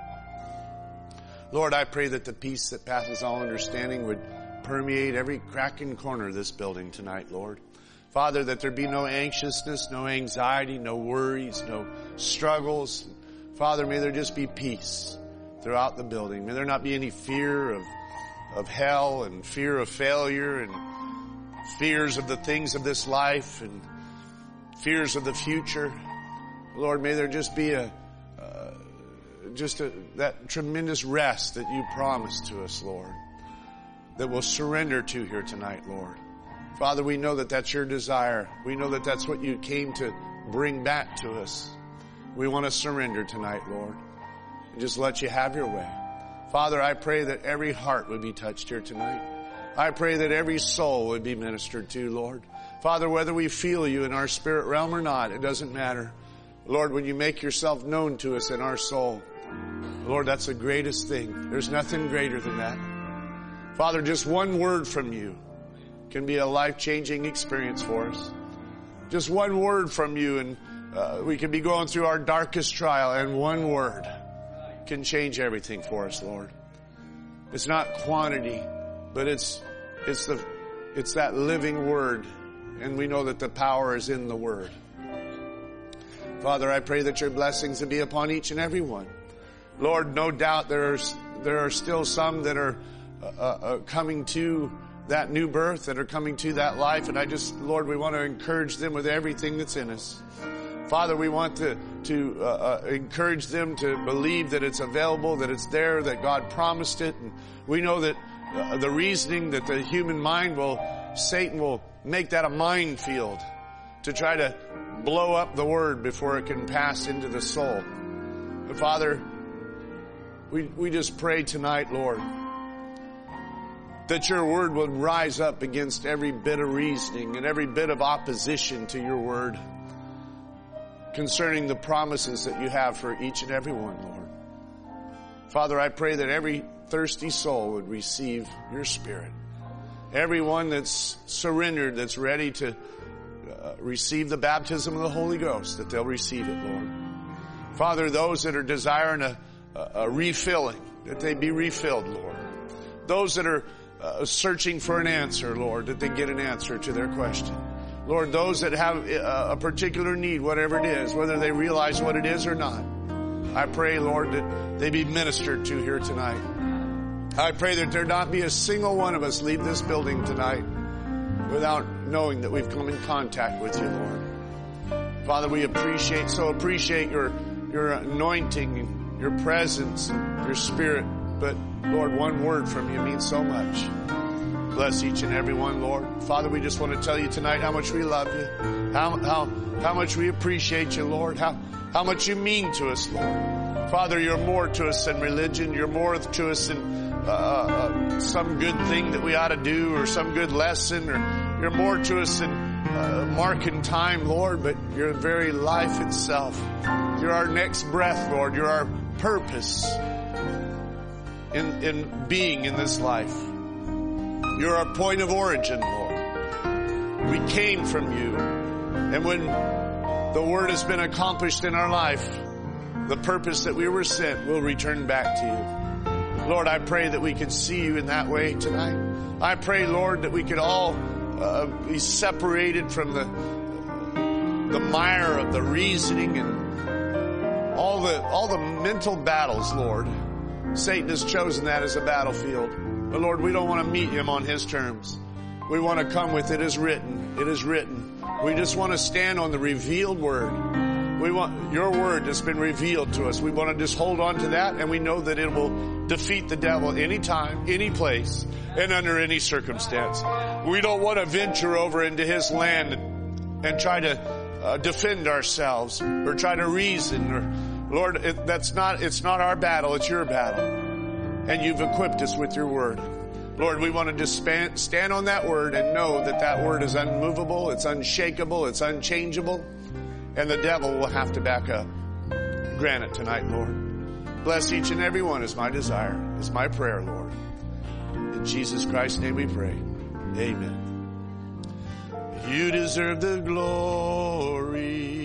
Lord, I pray that the peace that passes all understanding would permeate every crack and corner of this building tonight, Lord. Father, that there be no anxiousness, no anxiety, no worries, no struggles. Father, may there just be peace throughout the building. May there not be any fear of, of hell and fear of failure and fears of the things of this life and fears of the future. Lord, may there just be a, uh, just a, that tremendous rest that you promised to us, Lord, that we'll surrender to here tonight, Lord. Father, we know that that's your desire. We know that that's what you came to bring back to us. We want to surrender tonight, Lord, and just let you have your way. Father, I pray that every heart would be touched here tonight. I pray that every soul would be ministered to, Lord. Father, whether we feel you in our spirit realm or not, it doesn't matter. Lord, when you make yourself known to us in our soul, Lord, that's the greatest thing. There's nothing greater than that. Father, just one word from you can be a life-changing experience for us. Just one word from you, and uh, we can be going through our darkest trial, and one word can change everything for us, Lord. It's not quantity, but it's it's the it's that living word, and we know that the power is in the word. Father, I pray that your blessings will be upon each and every one. Lord, no doubt there are there are still some that are Uh, uh, coming to that new birth, that are coming to that life. And I just, Lord, we want to encourage them with everything that's in us. Father, we want to, to uh, uh, encourage them to believe that it's available, that it's there, that God promised it. And we know that uh, the reasoning that the human mind will, Satan will make that a minefield to try to blow up the word before it can pass into the soul. But Father, we, we just pray tonight, Lord, that your word would rise up against every bit of reasoning and every bit of opposition to your word concerning the promises that you have for each and every one, Lord. Father, I pray that every thirsty soul would receive your Spirit. Everyone that's surrendered, that's ready to uh, receive the baptism of the Holy Ghost, that they'll receive it, Lord. Father, those that are desiring a, a, a refilling, that they be refilled, Lord. Those that are uh, searching for an answer, Lord, that they get an answer to their question. Lord, those that have a, a particular need, whatever it is, whether they realize what it is or not, I pray, Lord, that they be ministered to here tonight. I pray that there not be a single one of us leave this building tonight without knowing that we've come in contact with you, Lord. Father, we appreciate, so appreciate your, your anointing, your presence, your Spirit. But Lord, one word from you means so much. Bless each and every one, Lord. Father, we just want to tell you tonight how much we love you, how, how, how much we appreciate you, Lord, how, how much you mean to us, Lord. Father, you're more to us than religion. You're more to us than uh, uh, some good thing that we ought to do or some good lesson, or you're more to us than uh, marking time, Lord, but you're the very life itself. You're our next breath, Lord. You're our purpose in, in being in this life. You're our point of origin, Lord. We came from you. And when the word has been accomplished in our life, the purpose that we were sent will return back to you. Lord, I pray that we could see you in that way tonight. I pray, Lord, that we could all uh, be separated from the the mire of the reasoning and all the all the mental battles, Lord. Satan has chosen that as a battlefield. But Lord, we don't want to meet him on his terms. We want to come with it is written. It is written. We just want to stand on the revealed word. We want your word that's been revealed to us. We want to just hold on to that, and we know that it will defeat the devil anytime, any place, and under any circumstance. We don't want to venture over into his land and, and try to uh, defend ourselves or try to reason. Or Lord, it, that's not. It's not our battle. It's your battle. And you've equipped us with your word. Lord, we want to just span, stand on that word and know that that word is unmovable, it's unshakable, it's unchangeable, and the devil will have to back up. Grant it tonight, Lord. Bless each and every one is my desire, is my prayer, Lord. In Jesus Christ's name we pray. Amen. You deserve the glory.